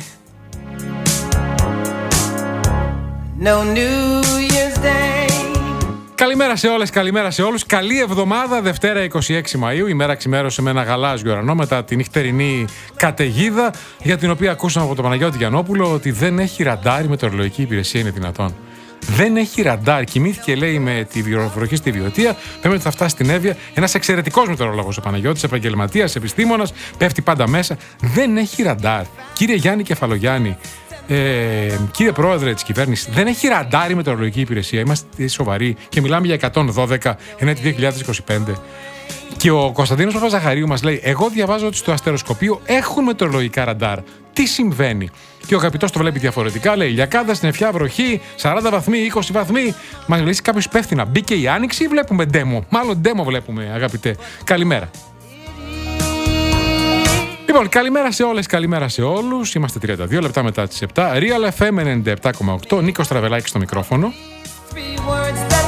No New Year's Day. Καλημέρα σε όλες, καλημέρα σε όλους. Καλή εβδομάδα, Δευτέρα είκοσι έξι Μαΐου. Η μέρα ξημέρωσε με ένα γαλάζιο ουρανό μετά τη νυχτερινή καταιγίδα, για την οποία ακούσαμε από τον Παναγιώτη Γιαννόπουλο ότι δεν έχει ραντάρ η μετεωρολογική υπηρεσία. Είναι δυνατόν? Δεν έχει ραντάρ. Κοιμήθηκε, λέει, με τη βροχή στη Βιωτία. Πρέπει ότι θα φτάσει στην Εύβοια. Ένας εξαιρετικός μετεωρολόγος ο Παναγιώτης, επαγγελματίας, επιστήμονας, πέφτει πάντα μέσα. Δεν έχει ραντάρ. Κύριε Γιάννη Κεφαλογιάννη, Ε, κύριε Πρόεδρε της κυβέρνησης, δεν έχει ραντάρ η μετεωρολογική υπηρεσία? Είμαστε σοβαροί και μιλάμε για εκατόν δώδεκα ενέτη δύο χιλιάδες είκοσι πέντε. Και ο Κωνσταντίνος Παπαζαχαρίου μας λέει: εγώ διαβάζω ότι στο αστεροσκοπείο έχουν μετεωρολογικά ραντάρ. Τι συμβαίνει? Και ο αγαπητός το βλέπει διαφορετικά. Λέει: ηλιακάδα, συννεφιά, βροχή, σαράντα βαθμοί, είκοσι βαθμοί. Μας λέει κάποιος υπεύθυνα. Μπήκε η άνοιξη ή βλέπουμε ντέμο? Μάλλον ντέμο βλέπουμε, αγαπητέ. Καλημέρα. Λοιπόν, καλημέρα σε όλες, καλημέρα σε όλους. Είμαστε τριάντα δύο λεπτά μετά τις επτά. Real εφ εμ ενενήντα επτά κόμμα οκτώ. Νίκος Τραβελάκης στο μικρόφωνο. Three words that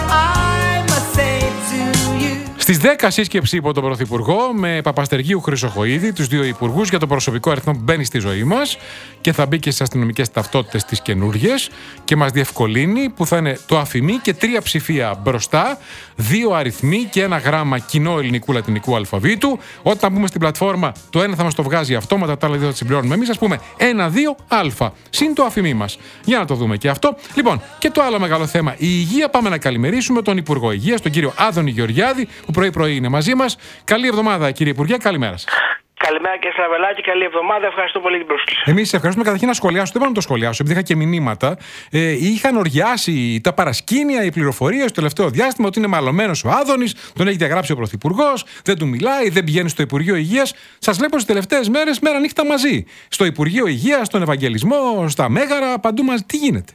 I must say to you. Στις δέκα σύσκεψη υπό τον Πρωθυπουργό με Παπαστεργίου Χρυσοχοΐδη, τους δύο υπουργούς, για το προσωπικό αριθμό που μπαίνει στη ζωή μας και θα μπει και στις αστυνομικές ταυτότητες τις καινούργιες και μας διευκολύνει, που θα είναι το αφημί και τρία ψηφία μπροστά, δύο αριθμοί και ένα γράμμα κοινό ελληνικού λατινικού αλφαβήτου. Όταν μπούμε στην πλατφόρμα, το ένα θα μας το βγάζει αυτόματα, τα άλλα δύο θα τις συμπληρώνουμε εμείς. Ας πούμε ένα δύο α, συν το αφημί μας. Για να το δούμε και αυτό. Λοιπόν, και το άλλο μεγάλο θέμα, η υγεία. Πάμε να καλημερίσουμε τον Υπουργό Υγείας, τον κύριο Άδωνη Γεωργιάδη, που πρωί-πρωί είναι μαζί μας. Καλή εβδομάδα, κύριε Υπουργέ, καλημέρα σας. Καλημέρα κύριε Στραβελάκη, καλή εβδομάδα. Ευχαριστώ πολύ την πρόσκληση. Εμείς ευχαριστούμε. Καταρχήν να σχολιάσω, δεν μπορώ να το σχολιάσω, επειδή είχα και μηνύματα. Ε, είχαν οργιάσει τα παρασκήνια, οι πληροφορίες στο τελευταίο διάστημα ότι είναι μαλωμένος ο Άδωνης, τον έχει διαγράψει ο Πρωθυπουργός, δεν του μιλάει, δεν πηγαίνει στο Υπουργείο Υγείας. Σας βλέπω τις τελευταίες μέρες μέρα νύχτα μαζί. Στο Υπουργείο Υγείας, στον Ευαγγελισμό, στα Μέγαρα, παντού μαζί. Τι γίνεται?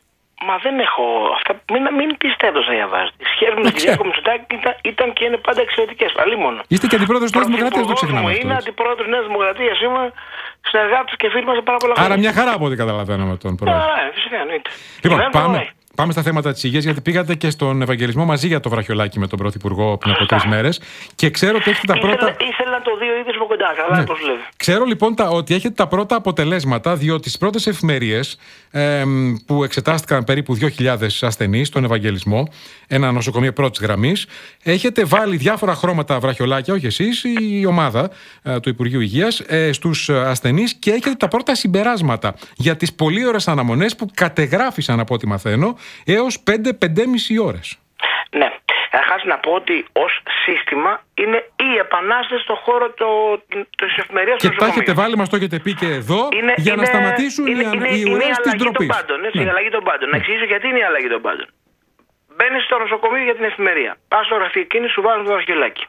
Μα δεν έχω. Αυτά, μην, μην πιστεύω να διαβάζετε. Οι σχέσεις με τον Κυριάκο Μητσοτάκη ήταν, ήταν και είναι πάντα εξαιρετικές. Αλλήμον. Είστε και αντιπρόεδρος της Νέας Δημοκρατίας, δεν το ξεχνάμε αυτό. Είναι αντιπρόεδρος της Νέας Δημοκρατίας. Είμαι συνεργάτης και φίλος μας σε πάρα πολλά χρόνια. Άρα μια χαρά από ό,τι καταλαβαίνω με τον πρόεδρο. Ναι, φυσικά εννοείται. Λοιπόν, Δεν πάμε, πάει. πάμε στα θέματα της υγείας, γιατί πήγατε και στον Ευαγγελισμό μαζί για το βραχιολάκι με τον Πρωθυπουργό πριν από τρεις μέρες. Και ξέρω ότι έχετε τα πρώτα. Ήθελα, ήθελα να το δει ο ίδιος από κοντά. Καλά, Ναι. πώς λέει. Ξέρω λοιπόν τα, ότι έχετε τα πρώτα αποτελέσματα, διότι στις πρώτες εφημερίες ε, που εξετάστηκαν περίπου δύο χιλιάδες ασθενείς στον Ευαγγελισμό, ένα νοσοκομείο πρώτης γραμμής, έχετε βάλει διάφορα χρώματα βραχιολάκια, όχι εσείς, η ομάδα ε, του Υπουργείου Υγείας, ε, στους ασθενείς, και έχετε τα πρώτα συμπεράσματα για τις πολύ ώρες αναμονές που κατεγράφησαν, από ό,τι μαθαίνω, έως πέντε με πέντε και μισή ώρες. Ναι. Καταρχάς να πω ότι ως σύστημα είναι η επανάσταση στον χώρο της εφημερίας Και του τα νοσοκομείου. έχετε βάλει, μας το έχετε πει και εδώ, Είναι, για είναι, να σταματήσουν είναι, οι, είναι, οι είναι ουρές η της αλλαγή ντροπής. των πάντων. Έτσι, Ναι. η αλλαγή των πάντων. Να εξηγήσω γιατί είναι η αλλαγή των πάντων. Μπαίνεις στο νοσοκομείο για την εφημερία. Πας στο γραφείο εκείνη, σου βάζουν το βραχιολάκι.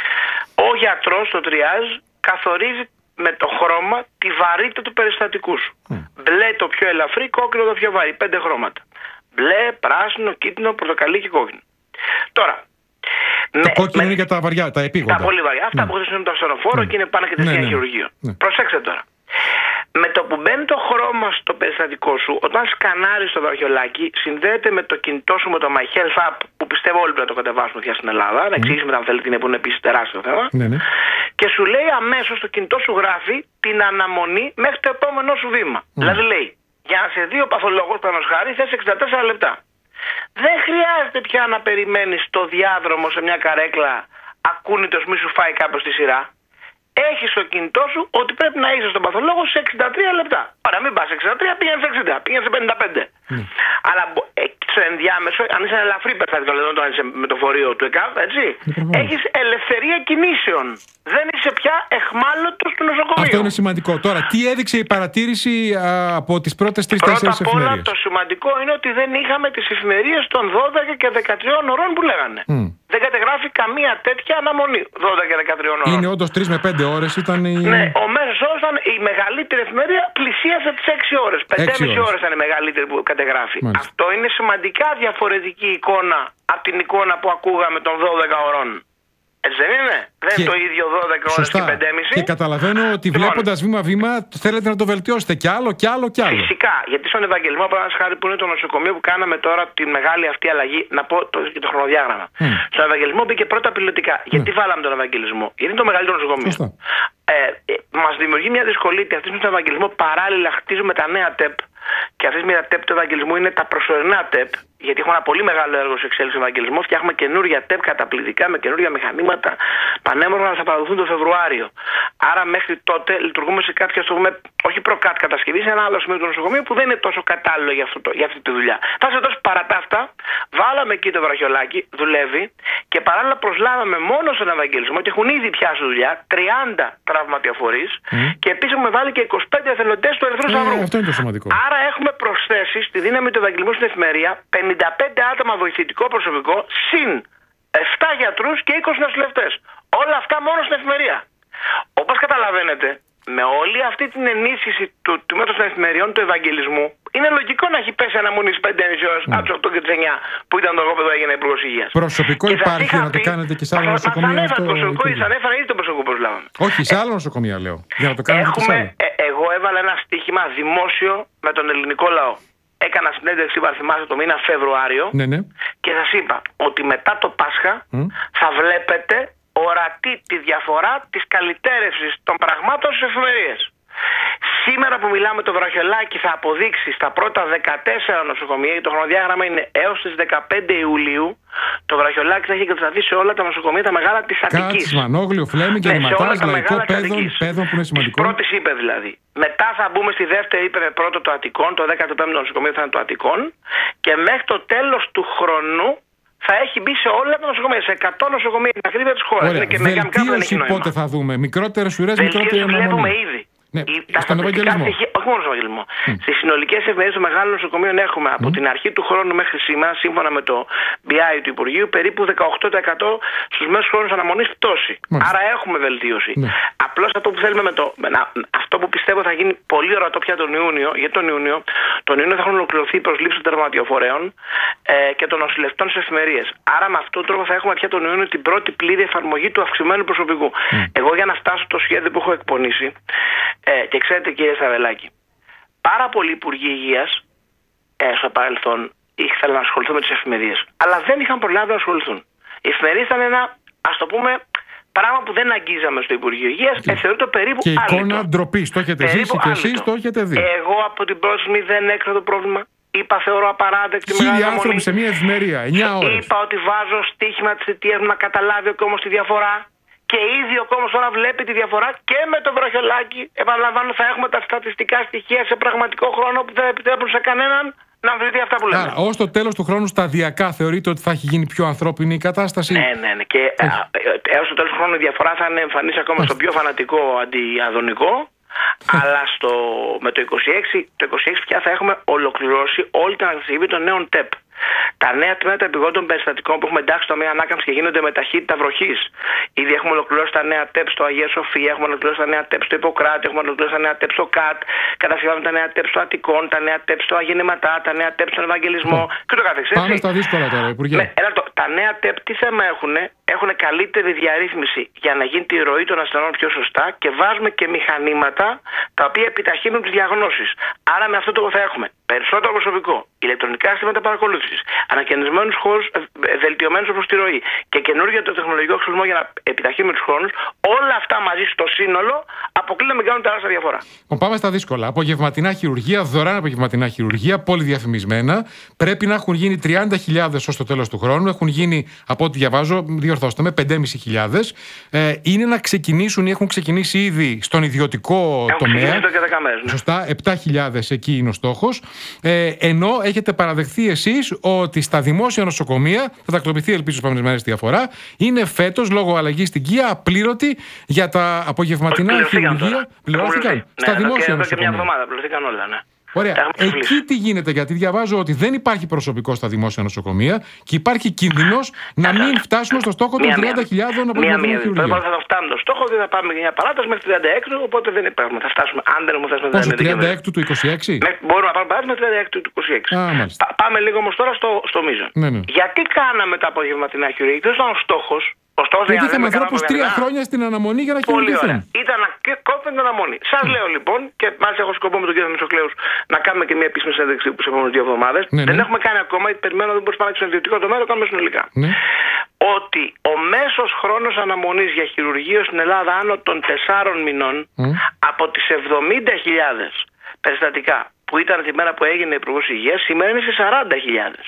Ο γιατρός στο τριάζ καθορίζει με το χρώμα τη βαρύτητα του περιστατικού σου. Mm. Μπλε το πιο ελαφρύ, κόκκινο το πιο βαρύ. Πέντε χρώματα. Μπλε, πράσινο, κίτρινο, πορτοκαλί και κόκκινο. Τώρα. Το με, κόκκινο με, είναι για τα βαριά, τα επίγοντα. τα πολύ βαριά. Αυτά Ναι. που χρησιμοποιούν το ασθενοφόρο Ναι. και είναι πάνω και τεσσιά Ναι, ναι. χειρουργείο. Ναι. Προσέξτε τώρα. Με το που μπαίνει το χρώμα στο περιστατικό σου, όταν σκανάρεις το βραχιολάκι, συνδέεται με το κινητό σου με το My Health App, που πιστεύω όλοι πρέπει να το κατεβάσουμε πια στην Ελλάδα. Να εξηγήσουμε αν θέλετε, είναι που είναι επίσης τεράστιο θέμα. Ναι, ναι. Και σου λέει αμέσως το κινητό σου γράφει την αναμονή μέχρι το επόμενό σου βήμα. Δηλαδή λέει, για να σε δει ο παθολόγος, παραδείγματος χάρη, θες εξήντα τέσσερα λεπτά. Δεν χρειάζεται πια να περιμένεις στο διάδρομο σε μια καρέκλα ακούνητος μη σου φάει κάποιος στη σειρά. Έχεις στο κινητό σου ότι πρέπει να είσαι στον παθολόγο σε εξήντα τρία λεπτά. Άρα μην πας σε εξήντα τρία, πήγαινε σε εξήντα, πήγαινε σε πενήντα πέντε. Mm. Αλλά ε, στο ενδιάμεσο, αν είσαι ένα ελαφρύ περιστατικό, δηλαδή όταν είσαι με το φορείο του ΕΚΑΒ, έτσι, mm. έχεις ελευθερία κινήσεων. Δεν είσαι πια εχμάλωτος του νοσοκομείου. Αυτό είναι σημαντικό. Τώρα, τι έδειξε η παρατήρηση α, από τις πρώτες τρεις-τέσσερις εφημερίες? Πρώτα απ' όλα, το σημαντικό είναι ότι δεν είχαμε τις εφημερίες των δώδεκα και δεκατρία ωρών που λέγανε. Mm. Δεν κατεγράφει καμία τέτοια αναμονή δώδεκα και δεκατρία ώρων. Είναι όντως τρεις με πέντε ώρες ήταν η... Ναι, ο μέσος όρος ήταν η μεγαλύτερη εφημερία, πλησίασε τις έξι ώρες. πέντε και μισή ώρες ήταν η μεγαλύτερη που κατεγράφει. Μάλιστα. Αυτό είναι σημαντικά διαφορετική εικόνα από την εικόνα που ακούγαμε των δώδεκα ωρών. Έτσι δεν είναι? Δεν είναι το ίδιο δώδεκα ώρες και πέντε και μισή. Και καταλαβαίνω ότι βλέποντας βήμα-βήμα θέλετε να το βελτιώσετε κι άλλο, κι άλλο, κι άλλο. Φυσικά. Γιατί στον Ευαγγελισμό, παραδείγματος χάρη, που είναι το νοσοκομείο που κάναμε τώρα τη μεγάλη αυτή αλλαγή, να πω το, το χρονοδιάγραμμα. Mm. Στον Ευαγγελισμό μπήκε πρώτα πιλωτικά. Mm. Γιατί βάλαμε τον Ευαγγελισμό? Γιατί είναι το μεγαλύτερο νοσοκομείο. Ε, ε, μας δημιουργεί μια δυσκολία ότι αυτή στον Ευαγγελισμό παράλληλα χτίζουμε τα νέα ΤΕΠ. Και αυτή η ΤΕΠ του Ευαγγελισμού είναι τα προσωρινά ΤΕΠ, γιατί έχουμε ένα πολύ μεγάλο έργο σε εξέλιξη στον Ευαγγελισμό. Φτιάχνουμε καινούργια ΤΕΠ καταπληκτικά με καινούργια μηχανήματα πανέμορφα να θα παραδοθούν το Φεβρουάριο. Άρα μέχρι τότε λειτουργούμε σε κάποια στιγμή, όχι προκάτ κατασκευή, σε ένα άλλο σημείο του νοσοκομείου που δεν είναι τόσο κατάλληλο για, αυτό το, για αυτή τη δουλειά. Θα σε δώσω παρά τα αυτά, βάλαμε εκεί το βραχιολάκι, δουλεύει και παράλληλα προσλάβαμε μόνο στον Ευαγγελισμό και έχουν ήδη πιάσει δουλειά τριάντα τραυματιοφορείς mm. και επίσης έχουμε βάλει και είκοσι πέντε εθελοντές του Ερυθρού Σταυρού. Αυτό είναι το σημαντικό. Άρα έχουμε προσθέσει στη δύναμη του Ευαγγελισμού στην εφημερία πενήντα πέντε άτομα βοηθητικό προσωπικό, συν επτά γιατρούς και είκοσι νοσηλευτές. Όλα αυτά μόνο στην εφημερία. Όπως καταλαβαίνετε, με όλη αυτή την ενίσχυση του τμήματος των εφημεριών του Ευαγγελισμού, είναι λογικό να έχει πέσει αναμονή στις πέντε και μισή ώρες από τις οκτώ και τις εννιά που ήταν το γόπεδο έγινε Υπουργός Υγείας. Προσωπικό υπάρχει να το κάνετε και σε άλλα νοσοκομεία? Αυτό προσωπικό, σας ανέφερα ήδη το προσωπικό που προσλάβαμε. Όχι, σε άλλα νοσοκομεία λέω. Για να το κάνετε και σε άλλα. Ε, εγώ έβαλα ένα στοίχημα δημόσιο με τον ελληνικό λαό. Έκανα συνέντευξη, αν θυμάστε, το μήνα Φεβρουάριο ναι, ναι. και σας είπα ότι μετά το Πάσχα mm. θα βλέπετε ορατή τη διαφορά της καλυτέρευσης των πραγμάτων στις εφημερίες. Σήμερα που μιλάμε το βραχιολάκι θα αποδείξει στα πρώτα δεκατέσσερα νοσοκομεία, το χρονοδιάγραμμα είναι έως τις δεκαπέντε Ιουλίου, το βραχιολάκι θα έχει εγκατασταθεί σε όλα τα νοσοκομεία τα μεγάλα της Αττικής. Κάτς, Μανόγλιο, Φλέμινγκ, Γερματάς, Λαϊκό, Πέδων που είναι σημαντικό. Της πρώτης ύπε δηλαδή. Μετά θα μπούμε στη δεύτερη ύπε με πρώτο το Αττικών, το δέκατο πέμπτο νοσοκομείο θα είναι το Αττικών και μέχρι το τέλος του χρόνου θα έχει μπει σε όλα τα νοσοκομεία, σε εκατό νοσοκομεία στην ακρίβεια της χώρας. Ωραία. Βελτίωση πότε θα δούμε? Μικρότερες ουρές, μικρότερη αναμονή? Βλέπουμε ήδη. Ναι, η, τα στον Ευαγγελισμό. Στοιχεία, όχι μόνο στον Ευαγγελισμό. Mm. Στις συνολικές εφημερίες των μεγάλων νοσοκομείων έχουμε από mm. την αρχή του χρόνου μέχρι σήμερα, σύμφωνα με το μπι άι του Υπουργείου, περίπου δεκαοκτώ τοις εκατό στους μέσους χρόνους αναμονής πτώση. Mm. Άρα έχουμε βελτίωση. Mm. Απλώς αυτό που θέλουμε με το. Με να, αυτό που πιστεύω θα γίνει πολύ ορατό πια τον Ιούνιο, γιατί τον Ιούνιο, τον Ιούνιο θα έχουν ολοκληρωθεί οι προσλήψεις των τερματιοφορέων ε, και των νοσηλευτών στις εφημερίες. Άρα με αυτόν τον τρόπο θα έχουμε πια τον Ιούνιο την πρώτη πλήρη εφαρμογή του αυξημένου προσωπικού. Mm. Εγώ για να φτάσω το σχέδιο που έχω εκπονήσει. Ε, και ξέρετε κύριε Σαβελάκη, πάρα πολλοί υπουργοί υγείας ε, στο παρελθόν ήθελαν να ασχοληθούν με τις εφημερίες, αλλά δεν είχαν προλάβει να ασχοληθούν. Οι εφημερίες ήταν ένα, ας το πούμε, πράγμα που δεν αγγίζαμε στο Υπουργείο Υγείας, και, ε, θεωρείται περίπου και άλυτο. Και εικόνα ντροπής, το έχετε ζήσει και εσείς το έχετε δει. Εγώ από την πρώτη στιγμή δεν έκανα το πρόβλημα. Είπα, θεωρώ απαράδεκτη μεγάλη Χίλιοι άνθρωποι σε μια εφημερία, εννιά ώρες. Είπα ότι βάζω στοίχημα της θητείας μου να καταλάβει ο κόμμος τη διαφορά. Και ήδη ο κόμμος τώρα βλέπει τη διαφορά και με το βραχιολάκι. Επαναλαμβάνω, θα έχουμε τα στατιστικά στοιχεία σε πραγματικό χρόνο που δεν επιτρέπουν σε κανέναν να αμφισβητεί αυτά που λέμε. Άρα, ως το τέλος του χρόνου, σταδιακά θεωρείτε ότι θα έχει γίνει πιο ανθρώπινη η κατάσταση? Ναι, ναι, ναι. Και έως το τέλος του χρόνου η διαφορά θα είναι εμφανής ακόμα στο πιο φανατικό αντιαδωνικό. Αλλά στο, με το είκοσι έξι, το είκοσι έξι πια θα έχουμε ολοκληρώσει όλη την ανακατασκευή των νέων ΤΕΠ. Τα νέα τμήματα επιγόντων περιστατικών που έχουμε εντάξει στο μία ανάκαμψη και γίνονται με ταχύτητα βροχής. Ήδη έχουμε ολοκληρώσει τα νέα ΤΕΠ στο Αγία Σοφία, έχουμε ολοκληρώσει τα νέα ΤΕΠ στο Ιπποκράτη, έχουμε ολοκληρώσει τα νέα ΤΕΠ στο ΚΑΤ, κατασκευάζουμε τα νέα ΤΕΠ στο Αττικών, τα νέα ΤΕΠ στο Αγεννηματά, τα νέα ΤΕΠ στον Ευαγγελισμό και το καθεξής. Πάμε στα δύσκολα τώρα, Υπουργέ. Ναι, το, τα νέα ΤΕΠ τι θέμα έχουν? Έχουν καλύτερη διαρρύθμιση για να γίνει τη ροή των ασθενών πιο σωστά και βάζουμε και μηχανήματα τα οποία επιταχύνουν τις διαγνώσεις. Άρα με αυτό το θα έχουμε περισσότερο προσωπικό, ηλεκτρονικά συστήματα παρακολούθησης, ανακαινισμένους χώρους βελτιωμένους όπως τη ροή και καινούργιο το τεχνολογικό εξοπλισμό για να επιταχύνουμε τους χρόνους, όλα αυτά μαζί στο σύνολο αποκλίνουν να κάνουν τεράστια διαφορά. Πάμε στα δύσκολα. Απογευματινά χειρουργία, δωρεάν απογευματινά χειρουργία, πολυδιαφημισμένα. Πρέπει να έχουν γίνει τριάντα χιλιάδες ως το τέλος του χρόνου. Έχουν γίνει, από ό,τι διαβάζω, διορθώστε με, πέντε χιλιάδες πεντακόσιες. Ε, είναι να ξεκινήσουν ή έχουν ξεκινήσει ήδη στον ιδιωτικό έχουν τομέα. Και δέκα μέρες, ναι. Σωστά, επτά χιλιάδες εκεί είναι ο στόχος. Ε, ενώ έχετε παραδεχθεί εσείς ότι στα δημόσια νοσοκομεία, θα τακτοποιηθεί ελπίζω στις επόμενες μέρες διαφορά, είναι φέτος λόγω αλλαγής στην ΚΙΑ απλήρωτη για τα απογευματινά χειρουργία. Πληρώθηκαν στα ναι, δημόσια νοσοκομεία. Εδώ και μια νοσοκομεία. εβδομάδα πληρωθήκαν όλα, ναι. Ωραία. Εκεί τι γίνεται, γιατί διαβάζω ότι δεν υπάρχει προσωπικό στα δημόσια νοσοκομεία και υπάρχει κίνδυνος να μην φτάσουμε στο στόχο των τριάντα χιλιάδων απογευματινών χειρουργείων. Πρώτα θα φτάνουμε στο στόχο, δεν θα πάμε για μια παράταση μέχρι τριάντα έξι, οπότε δεν υπάρχουμε. Θα φτάσουμε, αν δεν μου φτάσουμε Πόσο, τριάντα έξι του είκοσι έξι? Μπορούμε να πάμε παράταση μέχρι τριάντα έξι του είκοσι έξι. Α, μάλιστα. Πάμε λίγο όμως τώρα στο, στο μείζον. Ναι, ναι. Γιατί κάναμε τα απογευματινά χειρουργία, ποιος ήταν ο στόχος? Γιατί είχαμε ανθρώπους τρία χρόνια στην αναμονή για να χειρουργηθούν. Ήταν να κόψουν την αναμονή. Σας λέω λοιπόν, και μάλιστα έχω σκοπό με τον κύριο Μητσοκλέους να κάνουμε και μια επίσημη συνέντευξη που σε επόμενες δύο εβδομάδες. Ναι, δεν ναι. έχουμε κάνει ακόμα, γιατί περιμένω να δούμε πώς πάνε στον ιδιωτικό τομέα, το κάνουμε συνολικά. Ναι. Ότι ο μέσος χρόνος αναμονής για χειρουργείο στην Ελλάδα άνω των τεσσάρων μηνών mm. από τις εβδομήντα χιλιάδες περιστατικά που ήταν τη μέρα που έγινε Υπουργός Υγείας, σήμερα είναι σε σαράντα χιλιάδες.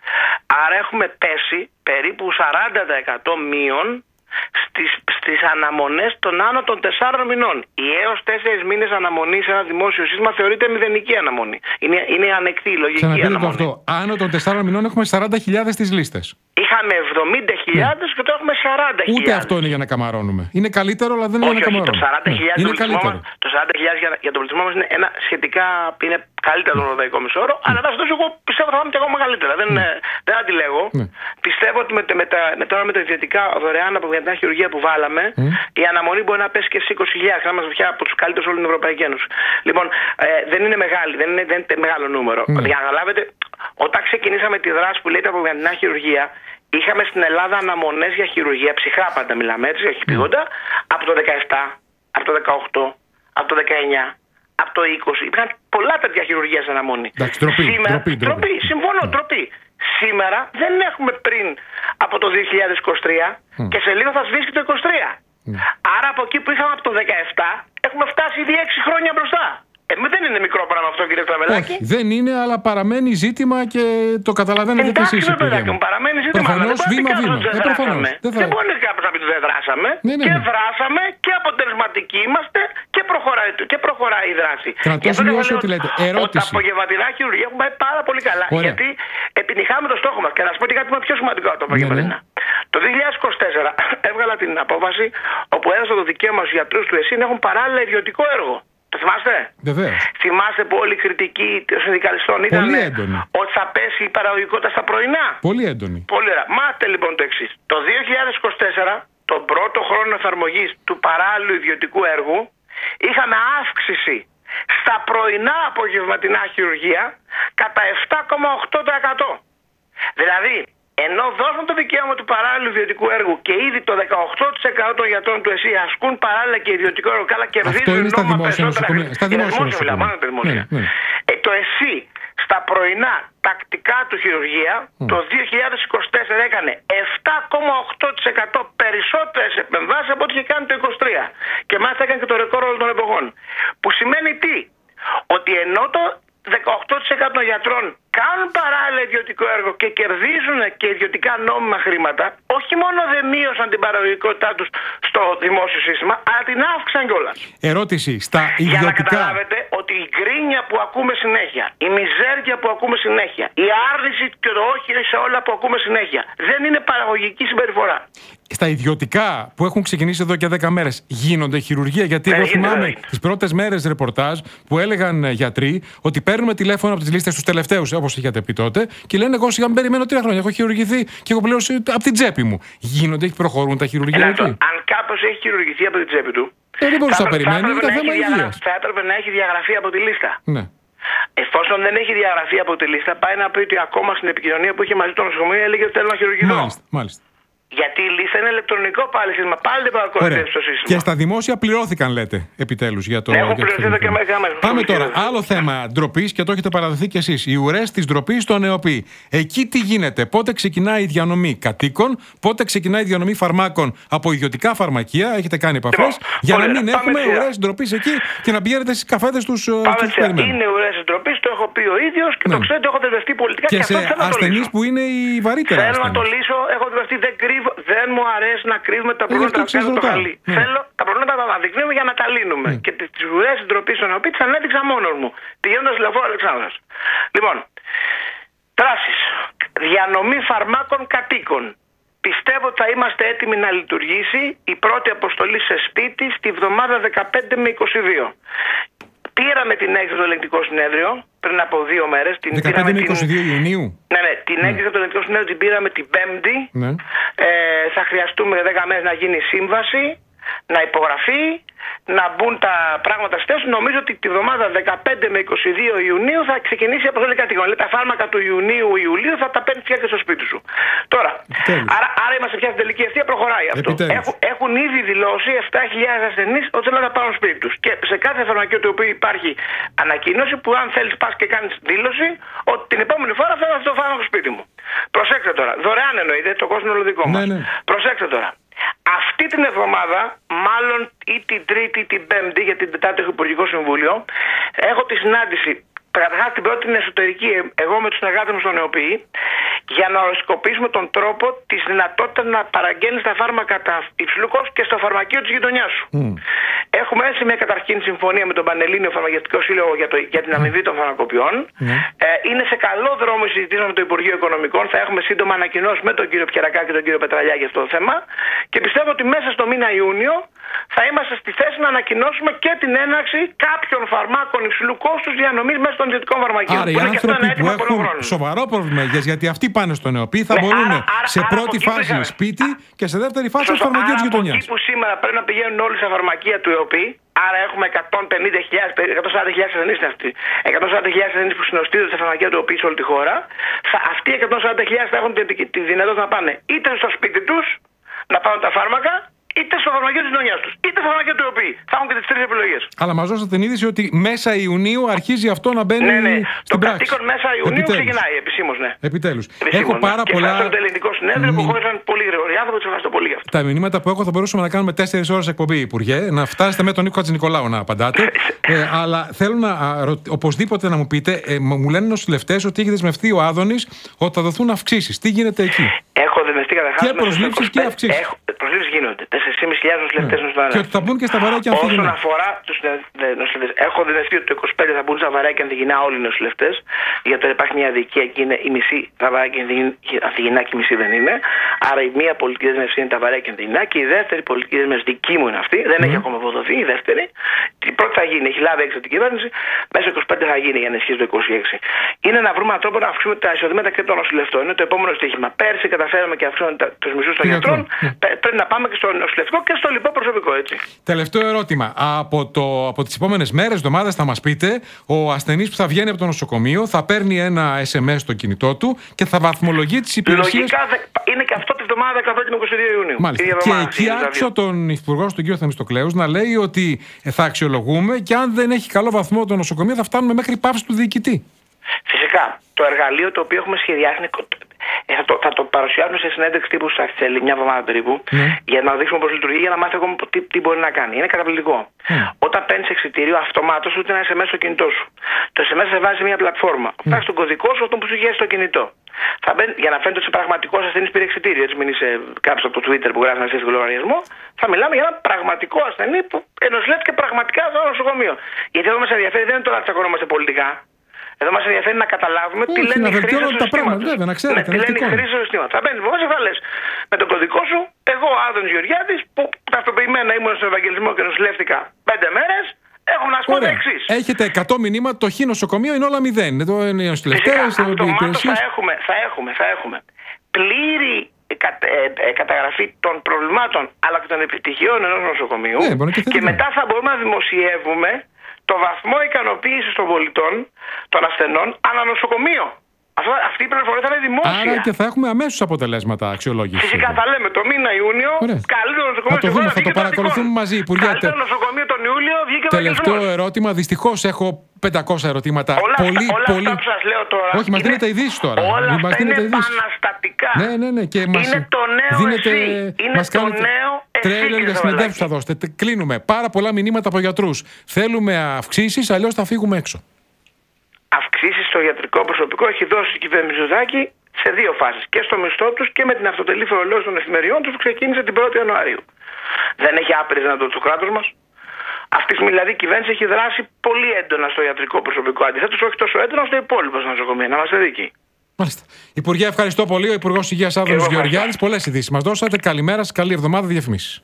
Άρα έχουμε πέσει περίπου σαράντα τοις εκατό μείον στις, στις αναμονές των άνω των τεσσάρων μηνών. Οι έως τέσσερις μήνες αναμονή σε ένα δημόσιο σύστημα θεωρείται μηδενική αναμονή. Είναι, είναι ανεκτή, λογική αναμονή. Αυτό. Άνω των τεσσάρων μηνών έχουμε σαράντα χιλιάδες στις λίστες. Είχαμε εβδομήντα χιλιάδες ναι. και τώρα έχουμε σαράντα χιλιάδες. Ούτε αυτό είναι για να καμαρώνουμε. Είναι καλύτερο, αλλά δεν είναι όχι, για να καμαρώνουμε. Το σαράντα χιλιάδες ναι. το, το σαράντα χιλιάδες για, για τον πληθυσμό μας είναι ένα σχετικά είναι καλύτερο τον ευρωπαϊκό μισόρο, mm. αλλά βάσει εγώ πιστεύω θα πάμε και ακόμα καλύτερα. Δεν, mm. δεν αντιλέγω. Mm. Πιστεύω ότι με, με, τα, με, τώρα με τα ιδιωτικά δωρεάν απογευματινά χειρουργία που βάλαμε, mm. η αναμονή μπορεί να πέσει και στις είκοσι χιλιάδες. Να είμαστε πια από τους καλύτερους όλη την Ευρωπαϊκή Ένωση. Λοιπόν, ε, δεν είναι μεγάλη, δεν είναι, δεν είναι μεγάλο νούμερο. Mm. Για να καταλάβετε, όταν ξεκινήσαμε τη δράση που λέει τα απογευματινά χειρουργία, είχαμε στην Ελλάδα αναμονές για χειρουργία, ψυχρά πάντα μιλάμε έτσι, για χειρουργόντα, mm. από το δεκαεπτά, από το δεκαοκτώ, από το δεκαεννιά, από το είκοσι. Υπήρχαν πολλά τέτοια χειρουργία σε αναμονή. Εντάξει, τροπή, Σήμερα, τροπή, τροπή. τροπή, συμφωνώ, mm. τροπή. Σήμερα δεν έχουμε πριν από το δύο χιλιάδες είκοσι τρία mm. και σε λίγο θα σβήσει το είκοσι τρία. Mm. Άρα από εκεί που είχαμε από το δεκαεπτά έχουμε φτάσει ήδη έξι χρόνια μπροστά. Ε, δεν είναι μικρό πράγμα αυτό, κύριε Τραβελάκη. Όχι, δεν είναι, αλλά παραμένει ζήτημα και το καταλαβαίνετε κι εσείς. Εντάξει, παιδάκι μου, παραμένει ζήτημα. Προφανώς, βήμα-βήμα. Δεν, ε, προφανώς. δεν, δεν μπορεί κάποιος να πει ότι δεν δράσαμε. Ναι, ναι, και ναι. δράσαμε και αποτελεσματικοί είμαστε και προχωράει, και προχωράει η δράση. Κρατώ σημειώσει ότι λέτε. Ερώτηση. Τα απογευματινά χειρουργία έχουν πάει πάρα πολύ καλά. Ωραία. Γιατί επιτυχάμε το στόχο μας. Και να σας πω και κάτι που είναι πιο σημαντικό από το απογευματινά. Ναι, ναι. Το δύο χιλιάδες είκοσι τέσσερα έβγαλα την απόφαση όπου έδωσα το δικαίωμα στους γιατρούς του ΕΣΥ να έχουν παράλληλα ιδιωτικό έργο. Το θυμάστε? Βεβαίως. Θυμάστε που όλη η κριτική των συνδικαλιστών ήταν ότι θα πέσει η παραγωγικότητα στα πρωινά. Πολύ έντονη. Πολύ ωραία. Μάστε λοιπόν το εξής. Το δύο χιλιάδες είκοσι τέσσερα, τον πρώτο χρόνο εφαρμογής του παράλληλου ιδιωτικού έργου, είχαμε αύξηση στα πρωινά απογευματινά χειρουργία κατά επτά κόμμα οκτώ τοις εκατό. Δηλαδή, ενώ δώσαν το δικαίωμα του παράλληλου ιδιωτικού έργου και ήδη το δεκαοκτώ τοις εκατό των γιατρών του ΕΣΥ ασκούν παράλληλα και ιδιωτικό έργο, καλά κερδίζουν. Αυτό είναι στα δημόσια νοσοκομεία. Στα δημόσια νοσοκομεία. Ναι, ναι. Ε, το ΕΣΥ στα πρωινά τακτικά του χειρουργία mm. το δύο χιλιάδες είκοσι τέσσερα έκανε επτά κόμμα οκτώ τοις εκατό περισσότερες επεμβάσεις από ό,τι είχε κάνει το είκοσι τρία. Και μάλιστα έκανε και το ρεκόρ όλων των εποχών. Που σημαίνει τι? Ότι ενώ το δεκαοκτώ τοις εκατό των γιατρών κάνουν παράλληλα ιδιωτικό έργο και κερδίζουν και ιδιωτικά νόμιμα χρήματα, όχι μόνο δεν μείωσαν την παραγωγικότητά τους στο δημόσιο σύστημα, αλλά την αύξησαν κιόλας. Ερώτηση στα ιδιωτικά. Για να καταλάβετε ότι η γκρίνια που ακούμε συνέχεια, η μιζέρια που ακούμε συνέχεια, η άρνηση και το όχι σε όλα που ακούμε συνέχεια, δεν είναι παραγωγική συμπεριφορά. Στα ιδιωτικά που έχουν ξεκινήσει εδώ και δέκα μέρες γίνονται χειρουργία? Γιατί ναι, εγώ γίνεται, θυμάμαι γίνεται. τις πρώτες μέρες ρεπορτάζ που έλεγαν γιατροί ότι παίρνουμε τηλέφωνο από τις λίστες τους τελευταίους, όπως είχατε πει τότε, και λένε: εγώ σιγά περιμένω τρία χρόνια. Έχω χειρουργηθεί και έχω πληρώσει από την τσέπη μου. Γίνονται, προχωρούν τα χειρουργία? Ελάτε, αν κάποιος έχει χειρουργηθεί από την τσέπη του, ε, δεν μπορούσε να περιμένει, είναι θέμα υγείας. Θα έπρεπε να έχει διαγραφεί από τη λίστα. Ναι. Εφόσον δεν έχει διαγραφεί από τη λίστα, πάει να πει ότι ακόμα στην επικοινωνία που είχε μαζί το νοσοκομείο έλεγε ότι θέλω να χειρουργηθώ. Μάλιστα, μάλιστα. Γιατί η λίστα είναι ηλεκτρονικό πάλι σύστημα. Πάλι δεν παρακολουθεί το σύστημα. Και στα δημόσια πληρώθηκαν, λέτε, επιτέλους. Για το, ναι, έχω για πληρωθεί εδώ και μεγάλο. Πάμε τώρα. Άλλο θέμα ντροπής και το έχετε παραδοθεί κι εσείς. Οι ουρές της ντροπής στο ΝΕΟΠΗ. Εκεί τι γίνεται, πότε ξεκινάει η διανομή κατοίκων, πότε ξεκινάει η διανομή φαρμάκων από ιδιωτικά φαρμακεία. Έχετε κάνει επαφές για να μην έχουμε ουρές ντροπής εκεί και να πηγαίνετε στις καφέδες τους. Είναι ουρές ντροπής, το έχω πει ο ίδιος και το ξέρετε, έχω δεσμευτεί πολιτικά και σε ασθενείς που είναι οι βαρύτερα. Θέλω να το λύσω, έχω δεσμευτεί, δεν κρύβω. Δεν μου αρέσει να κρύβουμε τα προβλήματα που κάνουν το χαλί. Mm. Θέλω τα προβλήματα να τα αναδεικνύουμε για να τα λύνουμε. Mm. Και τις ουρές ντροπής των οποίων τις ανέδειξα μόνος μου, πηγαίνοντας λεωφόρο Αλεξάνδρας. Λοιπόν, δράσεις. Διανομή φαρμάκων κατοίκων. Πιστεύω ότι θα είμαστε έτοιμοι να λειτουργήσει η πρώτη αποστολή σε σπίτι στη βδομάδα δεκαπέντε με είκοσι δύο. Πήραμε την έκθεση στο ελεγκτικό συνέδριο πριν από δύο μέρες. δεκαπέντε με είκοσι δύο Ιουνίου. Ναι, ναι, την ναι. έκθεση στο ελεγκτικό συνέδριο την πήραμε την Πέμπτη. Ναι. Ε, θα χρειαστούμε δέκα μέρες να γίνει σύμβαση, να υπογραφεί, να μπουν τα πράγματα στη θέση. Νομίζω ότι τη βδομάδα δεκαπέντε με είκοσι δύο Ιουνίου θα ξεκινήσει η αποστολή κατοίκων. Δηλαδή τα φάρμακα του Ιουνίου-Ιουλίου θα τα παίρνει πια και στο σπίτι σου. Τώρα, άρα, άρα είμαστε πια στην τελική ευθεία, προχωράει αυτό. Έχουν, έχουν ήδη δηλώσει επτά χιλιάδες ασθενείς ότι θέλουν να τα πάρουν σπίτι τους. Και σε κάθε φαρμακείο του οποίου υπάρχει ανακοίνωση που αν θέλεις πας και κάνεις δήλωση ότι την επόμενη φορά θέλω αυτό το φάρμακο σπίτι μου. Προσέξτε τώρα, δωρεάν εννοείται, το κόστος είναι όλο δικό μας. Ναι, ναι. Προσέξτε τώρα. Αυτή την εβδομάδα, μάλλον ή την Τρίτη ή την Πέμπτη, για την Τετάρτη έχω Υπουργικό Συμβούλιο, έχω τη συνάντηση. Καταρχάς την πρώτη είναι εσωτερική, εγώ με τους συνεργάτες μου στον ΝΕΟΠΗ, για να οριστικοποιήσουμε τον τρόπο της δυνατότητας να παραγγέλνεις τα φάρμακα τα υψηλού κόστους και στο φαρμακείο της γειτονιάς σου. Mm. Έχουμε έτσι μια καταρχήν συμφωνία με τον Πανελλήνιο Φαρμακευτικό Σύλλογο για, το, για την αμοιβή των φαρμακοποιών. Mm. Ε, είναι σε καλό δρόμο οι συζητήσεις με το Υπουργείο Οικονομικών. Θα έχουμε σύντομα ανακοινώσεις με τον κύριο Πιερακά και τον κύριο Πετραλιά για αυτό το θέμα. Και πιστεύω ότι μέσα στο μήνα Ιούνιο θα είμαστε στη θέση να ανακοινώσουμε και την έναρξη κάποιων φαρμάκων υψηλού κόστους διανομής μέσα των ιδιωτικών φαρμακείων. Άρα οι άνθρωποι που έχουν σοβαρό πρόβλημα υγείας, γιατί αυτοί πάνε στο ΝΕΟΠΗ, θα ναι, μπορούν άρα, άρα, σε άρα, πρώτη φάση πήγα... σπίτι και σε δεύτερη φάση στο φαρμακείο της γειτονιάς. Εκεί που σήμερα πρέπει να πηγαίνουν όλοι στα φαρμακεία του ΕΟΠΗ, άρα έχουμε εκατόν πενήντα χιλιάδες, εκατόν σαράντα χιλιάδες ασθενείς είναι αυτοί. εκατόν σαράντα χιλιάδες ασθενείς που συνοστίζονται στα φαρμακεία του ΕΟΠΗ σε όλη τη χώρα. Θα, αυτοί οι εκατόν σαράντα χιλιάδες θα έχουν τη, τη, τη δυνατότητα να πάνε είτε στο σπίτι τους να πάρουν τα φάρμακα, είτε στο φαρμακείο της γειτονιάς τους, είτε στο φαρμακείο του ΕΟΠΗ. Θα έχουν και τις τρεις επιλογές. Αλλά μας δώσατε την είδηση ότι μέσα Ιουνίου αρχίζει αυτό να μπαίνει ναι, ναι. στην το πράξη. Το κατοίκον μέσα Ιουνίου ξεκινάει επισήμως, ναι. Επιτέλους. Επισήμως, έχω πάρα ναι. πολλά. Και στο ελληνικό συνέδριο που χώρισαν πολύ γρήγορα. άνθρωποι, τους ευχαριστώ πολύ γι' αυτό. Τα μηνύματα που έχω θα μπορούσαμε να κάνουμε τέσσερις ώρες εκπομπή, Υπουργέ. Να φτάσετε με τον Νίκο Χατζηνικολάου να απαντάτε. ε, αλλά θέλω να α, ρω, οπωσδήποτε να μου πείτε, ε, μου λένε οι νοσηλευτές ότι έχει δεσμευτεί ο Άδωνης ότι θα δοθούν αυξήσεις. Τι γίνεται εκεί? Έχω δεσμευτεί καταρχάς. Και προσλήψεις και αυξήσεις. Έχω, προσλήψεις γίνονται. τέσσερις χιλιάδες πεντακόσιους νοσηλευτές ναι. νοσηλευτές. Και ότι θα μπουν και στα βαρέα και ανθιγεινά. Όσον αφορά τους νοσηλευτές, έχω δεσμευτεί ότι το είκοσι πέντε θα μπουν στα βαρέα και ανθιγεινά όλοι οι νοσηλευτές. Γιατί υπάρχει μια αδικία και είναι η μισή τα βαρέα και ανθιγεινά και η μισή δεν είναι. Άρα η μία πολιτική δέσμευση είναι τα βαρέα και ανθιγεινά και η δεύτερη πολιτική δέσμευση δική μου είναι αυτή. Δεν mm. έχει ακόμα αποδοθεί η δεύτερη. Η πρώτη θα γίνει, έχει λάβει έξω την κυβέρνηση. Μέσα στο είκοσι πέντε θα γίνει για να ισχύσει το είκοσι έξι. Είναι να βρούμε τρόπο να αυξήσουμε τα εισοδήματα και των νοσηλευτών. Είναι το επόμενο στοίχημα. Πέρσι καταφέραμε και αυξήσουμε τους μισθούς των γιατρών. Πρέπει να πάμε και στο νοσηλευτικό και στο λοιπό προσωπικό, έτσι. Τελευταίο ερώτημα. Από, το, από τις επόμενες μέρες, εβδομάδες θα μας πείτε, ο ασθενής που θα βγαίνει από το νοσοκομείο θα παίρνει ένα ες εμ ες στο κινητό του και θα βαθμολογεί τις υπηρεσίες. Λογικά είναι και αυτό τη βδομάδα δεκαπέντε με είκοσι δύο Ιουνίου. Μάλιστα. Και εκεί άκουσα τον Υπουργό, τον κύριο Θεμιστοκλέους, να λέει ότι θα αξιολογούμε και αν δεν έχει καλό βαθμό το νοσοκομείο θα φτάνουμε μέχρι πάυση του διοικητή. Φυσικά. Το εργαλείο το οποίο έχουμε σχεδιάσει είναι. Θα το, θα το παρουσιάσουμε σε συνέντευξη τύπου στα Αξέλη, μια εβδομάδα περίπου, mm. για να δείξουμε πώς λειτουργεί, για να μάθει ακόμα τι, τι μπορεί να κάνει. Είναι καταπληκτικό. Mm. Όταν παίρνεις εξιτήριο, αυτομάτως ούτε ένα ες εμ ες στο κινητό σου. Το ες εμ ες σε βάζει σε μια πλατφόρμα. Mm. Φτάσει τον κωδικό σου, αυτό που σου έχει στο κινητό. Θα μπαίνει, για να φαίνεται ότι είσαι πραγματικό ασθενή πήρε εξιτήριο. Έτσι, μην είσαι κάποιο από το Twitter που γράφει να στείλει λογαριασμό. Θα μιλάμε για ένα πραγματικό ασθενή που ενοσλεύτηκε πραγματικά στο νοσοκομείο. Γιατί εδώ μας ενδιαφέρει δεν είναι τώρα να τσακωνόμαστε πολιτικά. Εδώ μας ενδιαφέρει να καταλάβουμε όχι, τι λένε οι χρήστες του συστήματος. Βέβαια, να ξέρετε, ναι, τι λένε οι χρήστες του συστήματος. Θα μπαίνεις λοιπόν και θα λες με τον κωδικό σου, εγώ Άδωνης Γεωργιάδης, που ταυτοποιημένα ήμουν στον Ευαγγελισμό και νοσηλεύτηκα πέντε μέρες, έχω να σου πω τα εξής. Έχετε εκατό μηνύματα, το χ νοσοκομείο είναι όλα μηδέν. Εδώ είναι οι νοσηλευτές, αυτομάτως θα έχουμε, θα έχουμε, θα έχουμε πλήρη καταγραφή των προβλημάτων αλλά και των επιτυχιών ενός νοσοκομείου ναι, και, και μετά θα μπορούμε να δημοσιεύουμε το βαθμό ικανοποίησης των πολιτών, των ασθενών, ανά νοσοκομείο. Αυτό, αυτή η πληροφορία θα είναι δημόσια. Άρα και θα έχουμε αμέσως αποτελέσματα αξιολόγησης. Φυσικά θα λέμε το μήνα Ιούνιο, Ωραία. καλύτερο νοσοκομείο. Θα το δούμε, θα το παρακολουθούμε μαζί, Υπουργέ. Καλύτερο νοσοκομείο τον Ιούλιο, βγήκε ο Τελευταίο Βαγγελισμός. ερώτημα. Δυστυχώς έχω πεντακόσια ερωτήματα. Όλα, πολύ, αυτά, όλα πολύ... αυτά που σας λέω τώρα. Όχι, μας είναι... δίνετε ειδήσεις τώρα. Όλα μας αυτά δίνετε είναι ειδήσεις. επαναστατικά. Ναι, ναι, ναι. Και μας είναι το νέο δίνετε... εσύ. Είναι μας το κάνετε... νέο εσύ. Τρέλερ για συνεντεύξεις θα δώσετε. Τε- Κλείνουμε. Πάρα πολλά μηνύματα από γιατρούς. Θέλουμε αυξήσεις, αλλιώς θα φύγουμε έξω. Αυξήσεις στο ιατρικό προσωπικό έχει δώσει η κυβέρνηση Μητσοτάκη σε δύο φάσεις. Και στο μισθό τους και με την αυτοτελή φορολόγηση των εφημεριών τους που ξεκίνησε την πρώτη Ιανουαρίου. Δεν έχει άπειρες δυνατότητες το κράτος μας. Αυτή τη στιγμή δηλαδή η κυβέρνηση έχει δράσει πολύ έντονα στο ιατρικό προσωπικό. Αντιθέτως, όχι τόσο έντονα στο υπόλοιπο στα νοσοκομεία. Να είμαστε δίκαιοι. Μάλιστα. Υπουργέ, ευχαριστώ πολύ. Ο Υπουργός Υγείας Άδωνος Γεωργιάδης. Πολλές ειδήσεις μας δώσατε. Καλημέρα σας, καλή εβδομάδα, διαφημίσεις.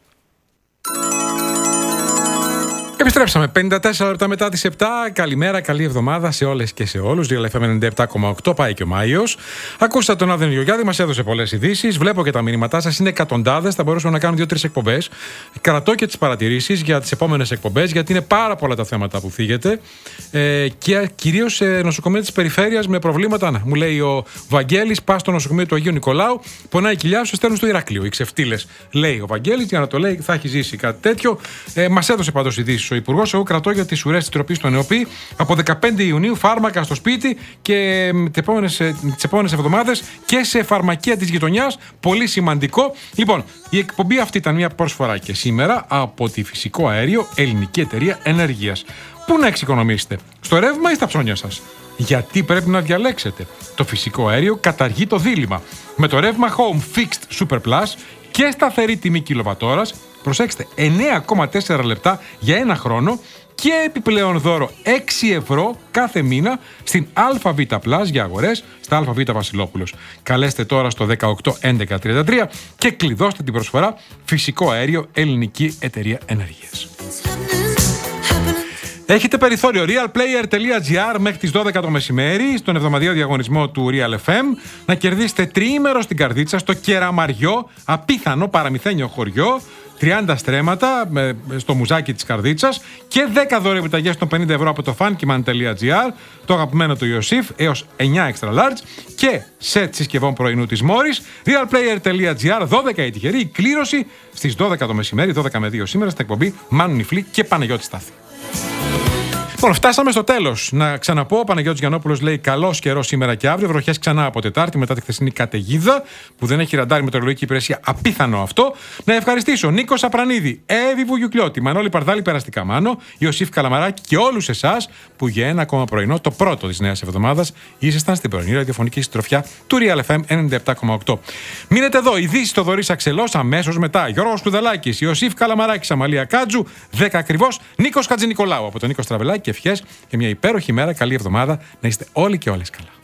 Επιστρέψαμε πενήντα τέσσερα λεπτά μετά τις επτά. Καλημέρα, καλή εβδομάδα σε όλες και σε όλους. Real εφ εμ ενενήντα επτά κόμμα οκτώ, πάει και ο Μάιος. Ακούσατε τον Άδωνο Γεωργιάδη, μας έδωσε πολλές ειδήσεις. Βλέπω και τα μηνύματά σας, είναι εκατοντάδες. Θα μπορούσαμε να κάνουμε δύο-τρεις εκπομπές. Κρατώ και τις παρατηρήσεις για τις επόμενες εκπομπές, γιατί είναι πάρα πολλά τα θέματα που θίγεται. Ε, και κυρίως σε νοσοκομεία της περιφέρειας με προβλήματα. Να, μου λέει ο Βαγγέλης, πας στο νοσοκομείο του Αγίου Νικολάου, πονάει η κοιλιά σου, στέλνουν στο Ηράκλειο. Οι ξεφτύλες, λέει ο Βαγγέλης, για να το λέει, θα έχει ζήσει κάτι τέτοιο. Ε, μας έδωσε πάντως ειδήσεις ο Υπουργός. Εγώ κρατώ για τις ουρές της τροπής του ΕΝΕΟΠΗ από δεκαπέντε Ιουνίου φάρμακα στο σπίτι και τις επόμενες, τις επόμενες εβδομάδες και σε φαρμακεία της γειτονιάς. Πολύ σημαντικό. Λοιπόν, η εκπομπή αυτή ήταν μια προσφορά και σήμερα από τη Φυσικό Αέριο, ελληνική εταιρεία ενέργειας. Πού να εξοικονομήσετε, στο ρεύμα ή στα ψώνια σας? Γιατί πρέπει να διαλέξετε? Το φυσικό αέριο καταργεί το δίλημμα. Με το ρεύμα Home Fixed Super Plus και σταθερή τιμή κιλοβατόρας, προσέξτε, εννέα κόμμα τέσσερα λεπτά για ένα χρόνο και επιπλέον δώρο έξι ευρώ κάθε μήνα στην ΑΒ Plus για αγορές στα ΑΒ Βασιλόπουλος. Καλέστε τώρα στο δεκαοκτώ έντεκα τριάντα τρία και κλειδώστε την προσφορά Φυσικό Αέριο, ελληνική εταιρεία ενέργειας. Έχετε περιθώριο realplayer.gr μέχρι τις δώδεκα το μεσημέρι στον εβδομαδιαίο διαγωνισμό του Real εφ εμ να κερδίσετε τριήμερο στην Καρδίτσα στο Κεραμαριό, απίθανο παραμυθένιο χωριό, τριάντα στρέμματα στο μουζάκι της Καρδίτσας και δέκα δώρο επιταγές των πενήντα ευρώ από το funkyman.gr, το αγαπημένο του Ιωσήφ έως εννιά extra large και σετ συσκευών πρωινού της Μόρις. realplayer.gr, δώδεκα η τυχερή, η κλήρωση στις δώδεκα το μεσημέρι, δώδεκα με δύο σήμερα στην εκπομπή Μάνου Νιφλή και Παναγιώτη Στάθη. Λοιπόν, φτάσαμε στο τέλος. Να ξαναπώ, ο Παναγιώτης Γιαννόπουλος λέει καλός καιρός σήμερα και αύριο. Βροχές ξανά από Τετάρτη μετά τη χθεσινή καταιγίδα που δεν έχει ραντάρει μετεωρολογική υπηρεσία. Απίθανο αυτό. Να ευχαριστήσω Νίκο Σαπρανίδη, Εύη Βουγιουκλιώτη, Μανώλη Παρδάλη περαστικά Μάνο, Ιωσήφ Καλαμαράκη και όλους εσάς που για ένα ακόμα πρωινό, το πρώτο της νέας εβδομάδας, ήσασταν στην πρωινή ραδιοφωνική συντροφιά του Real εφ εμ ενενήντα επτά κόμμα οκτώ. Μείνετε εδώ, ειδήσεις στο Θοδωρής Αξελός αμέσως μετά. Γιώργος Κουδελάκης, Ιωσήφ Καλαμαράκης, Αμαλία Κάτζου, δέκα ακριβώς, Νίκος Χατζηνικολάου από τον Νίκο Στραβελάκη. Ευχές και μια υπέροχη μέρα, καλή εβδομάδα, να είστε όλοι και όλες καλά.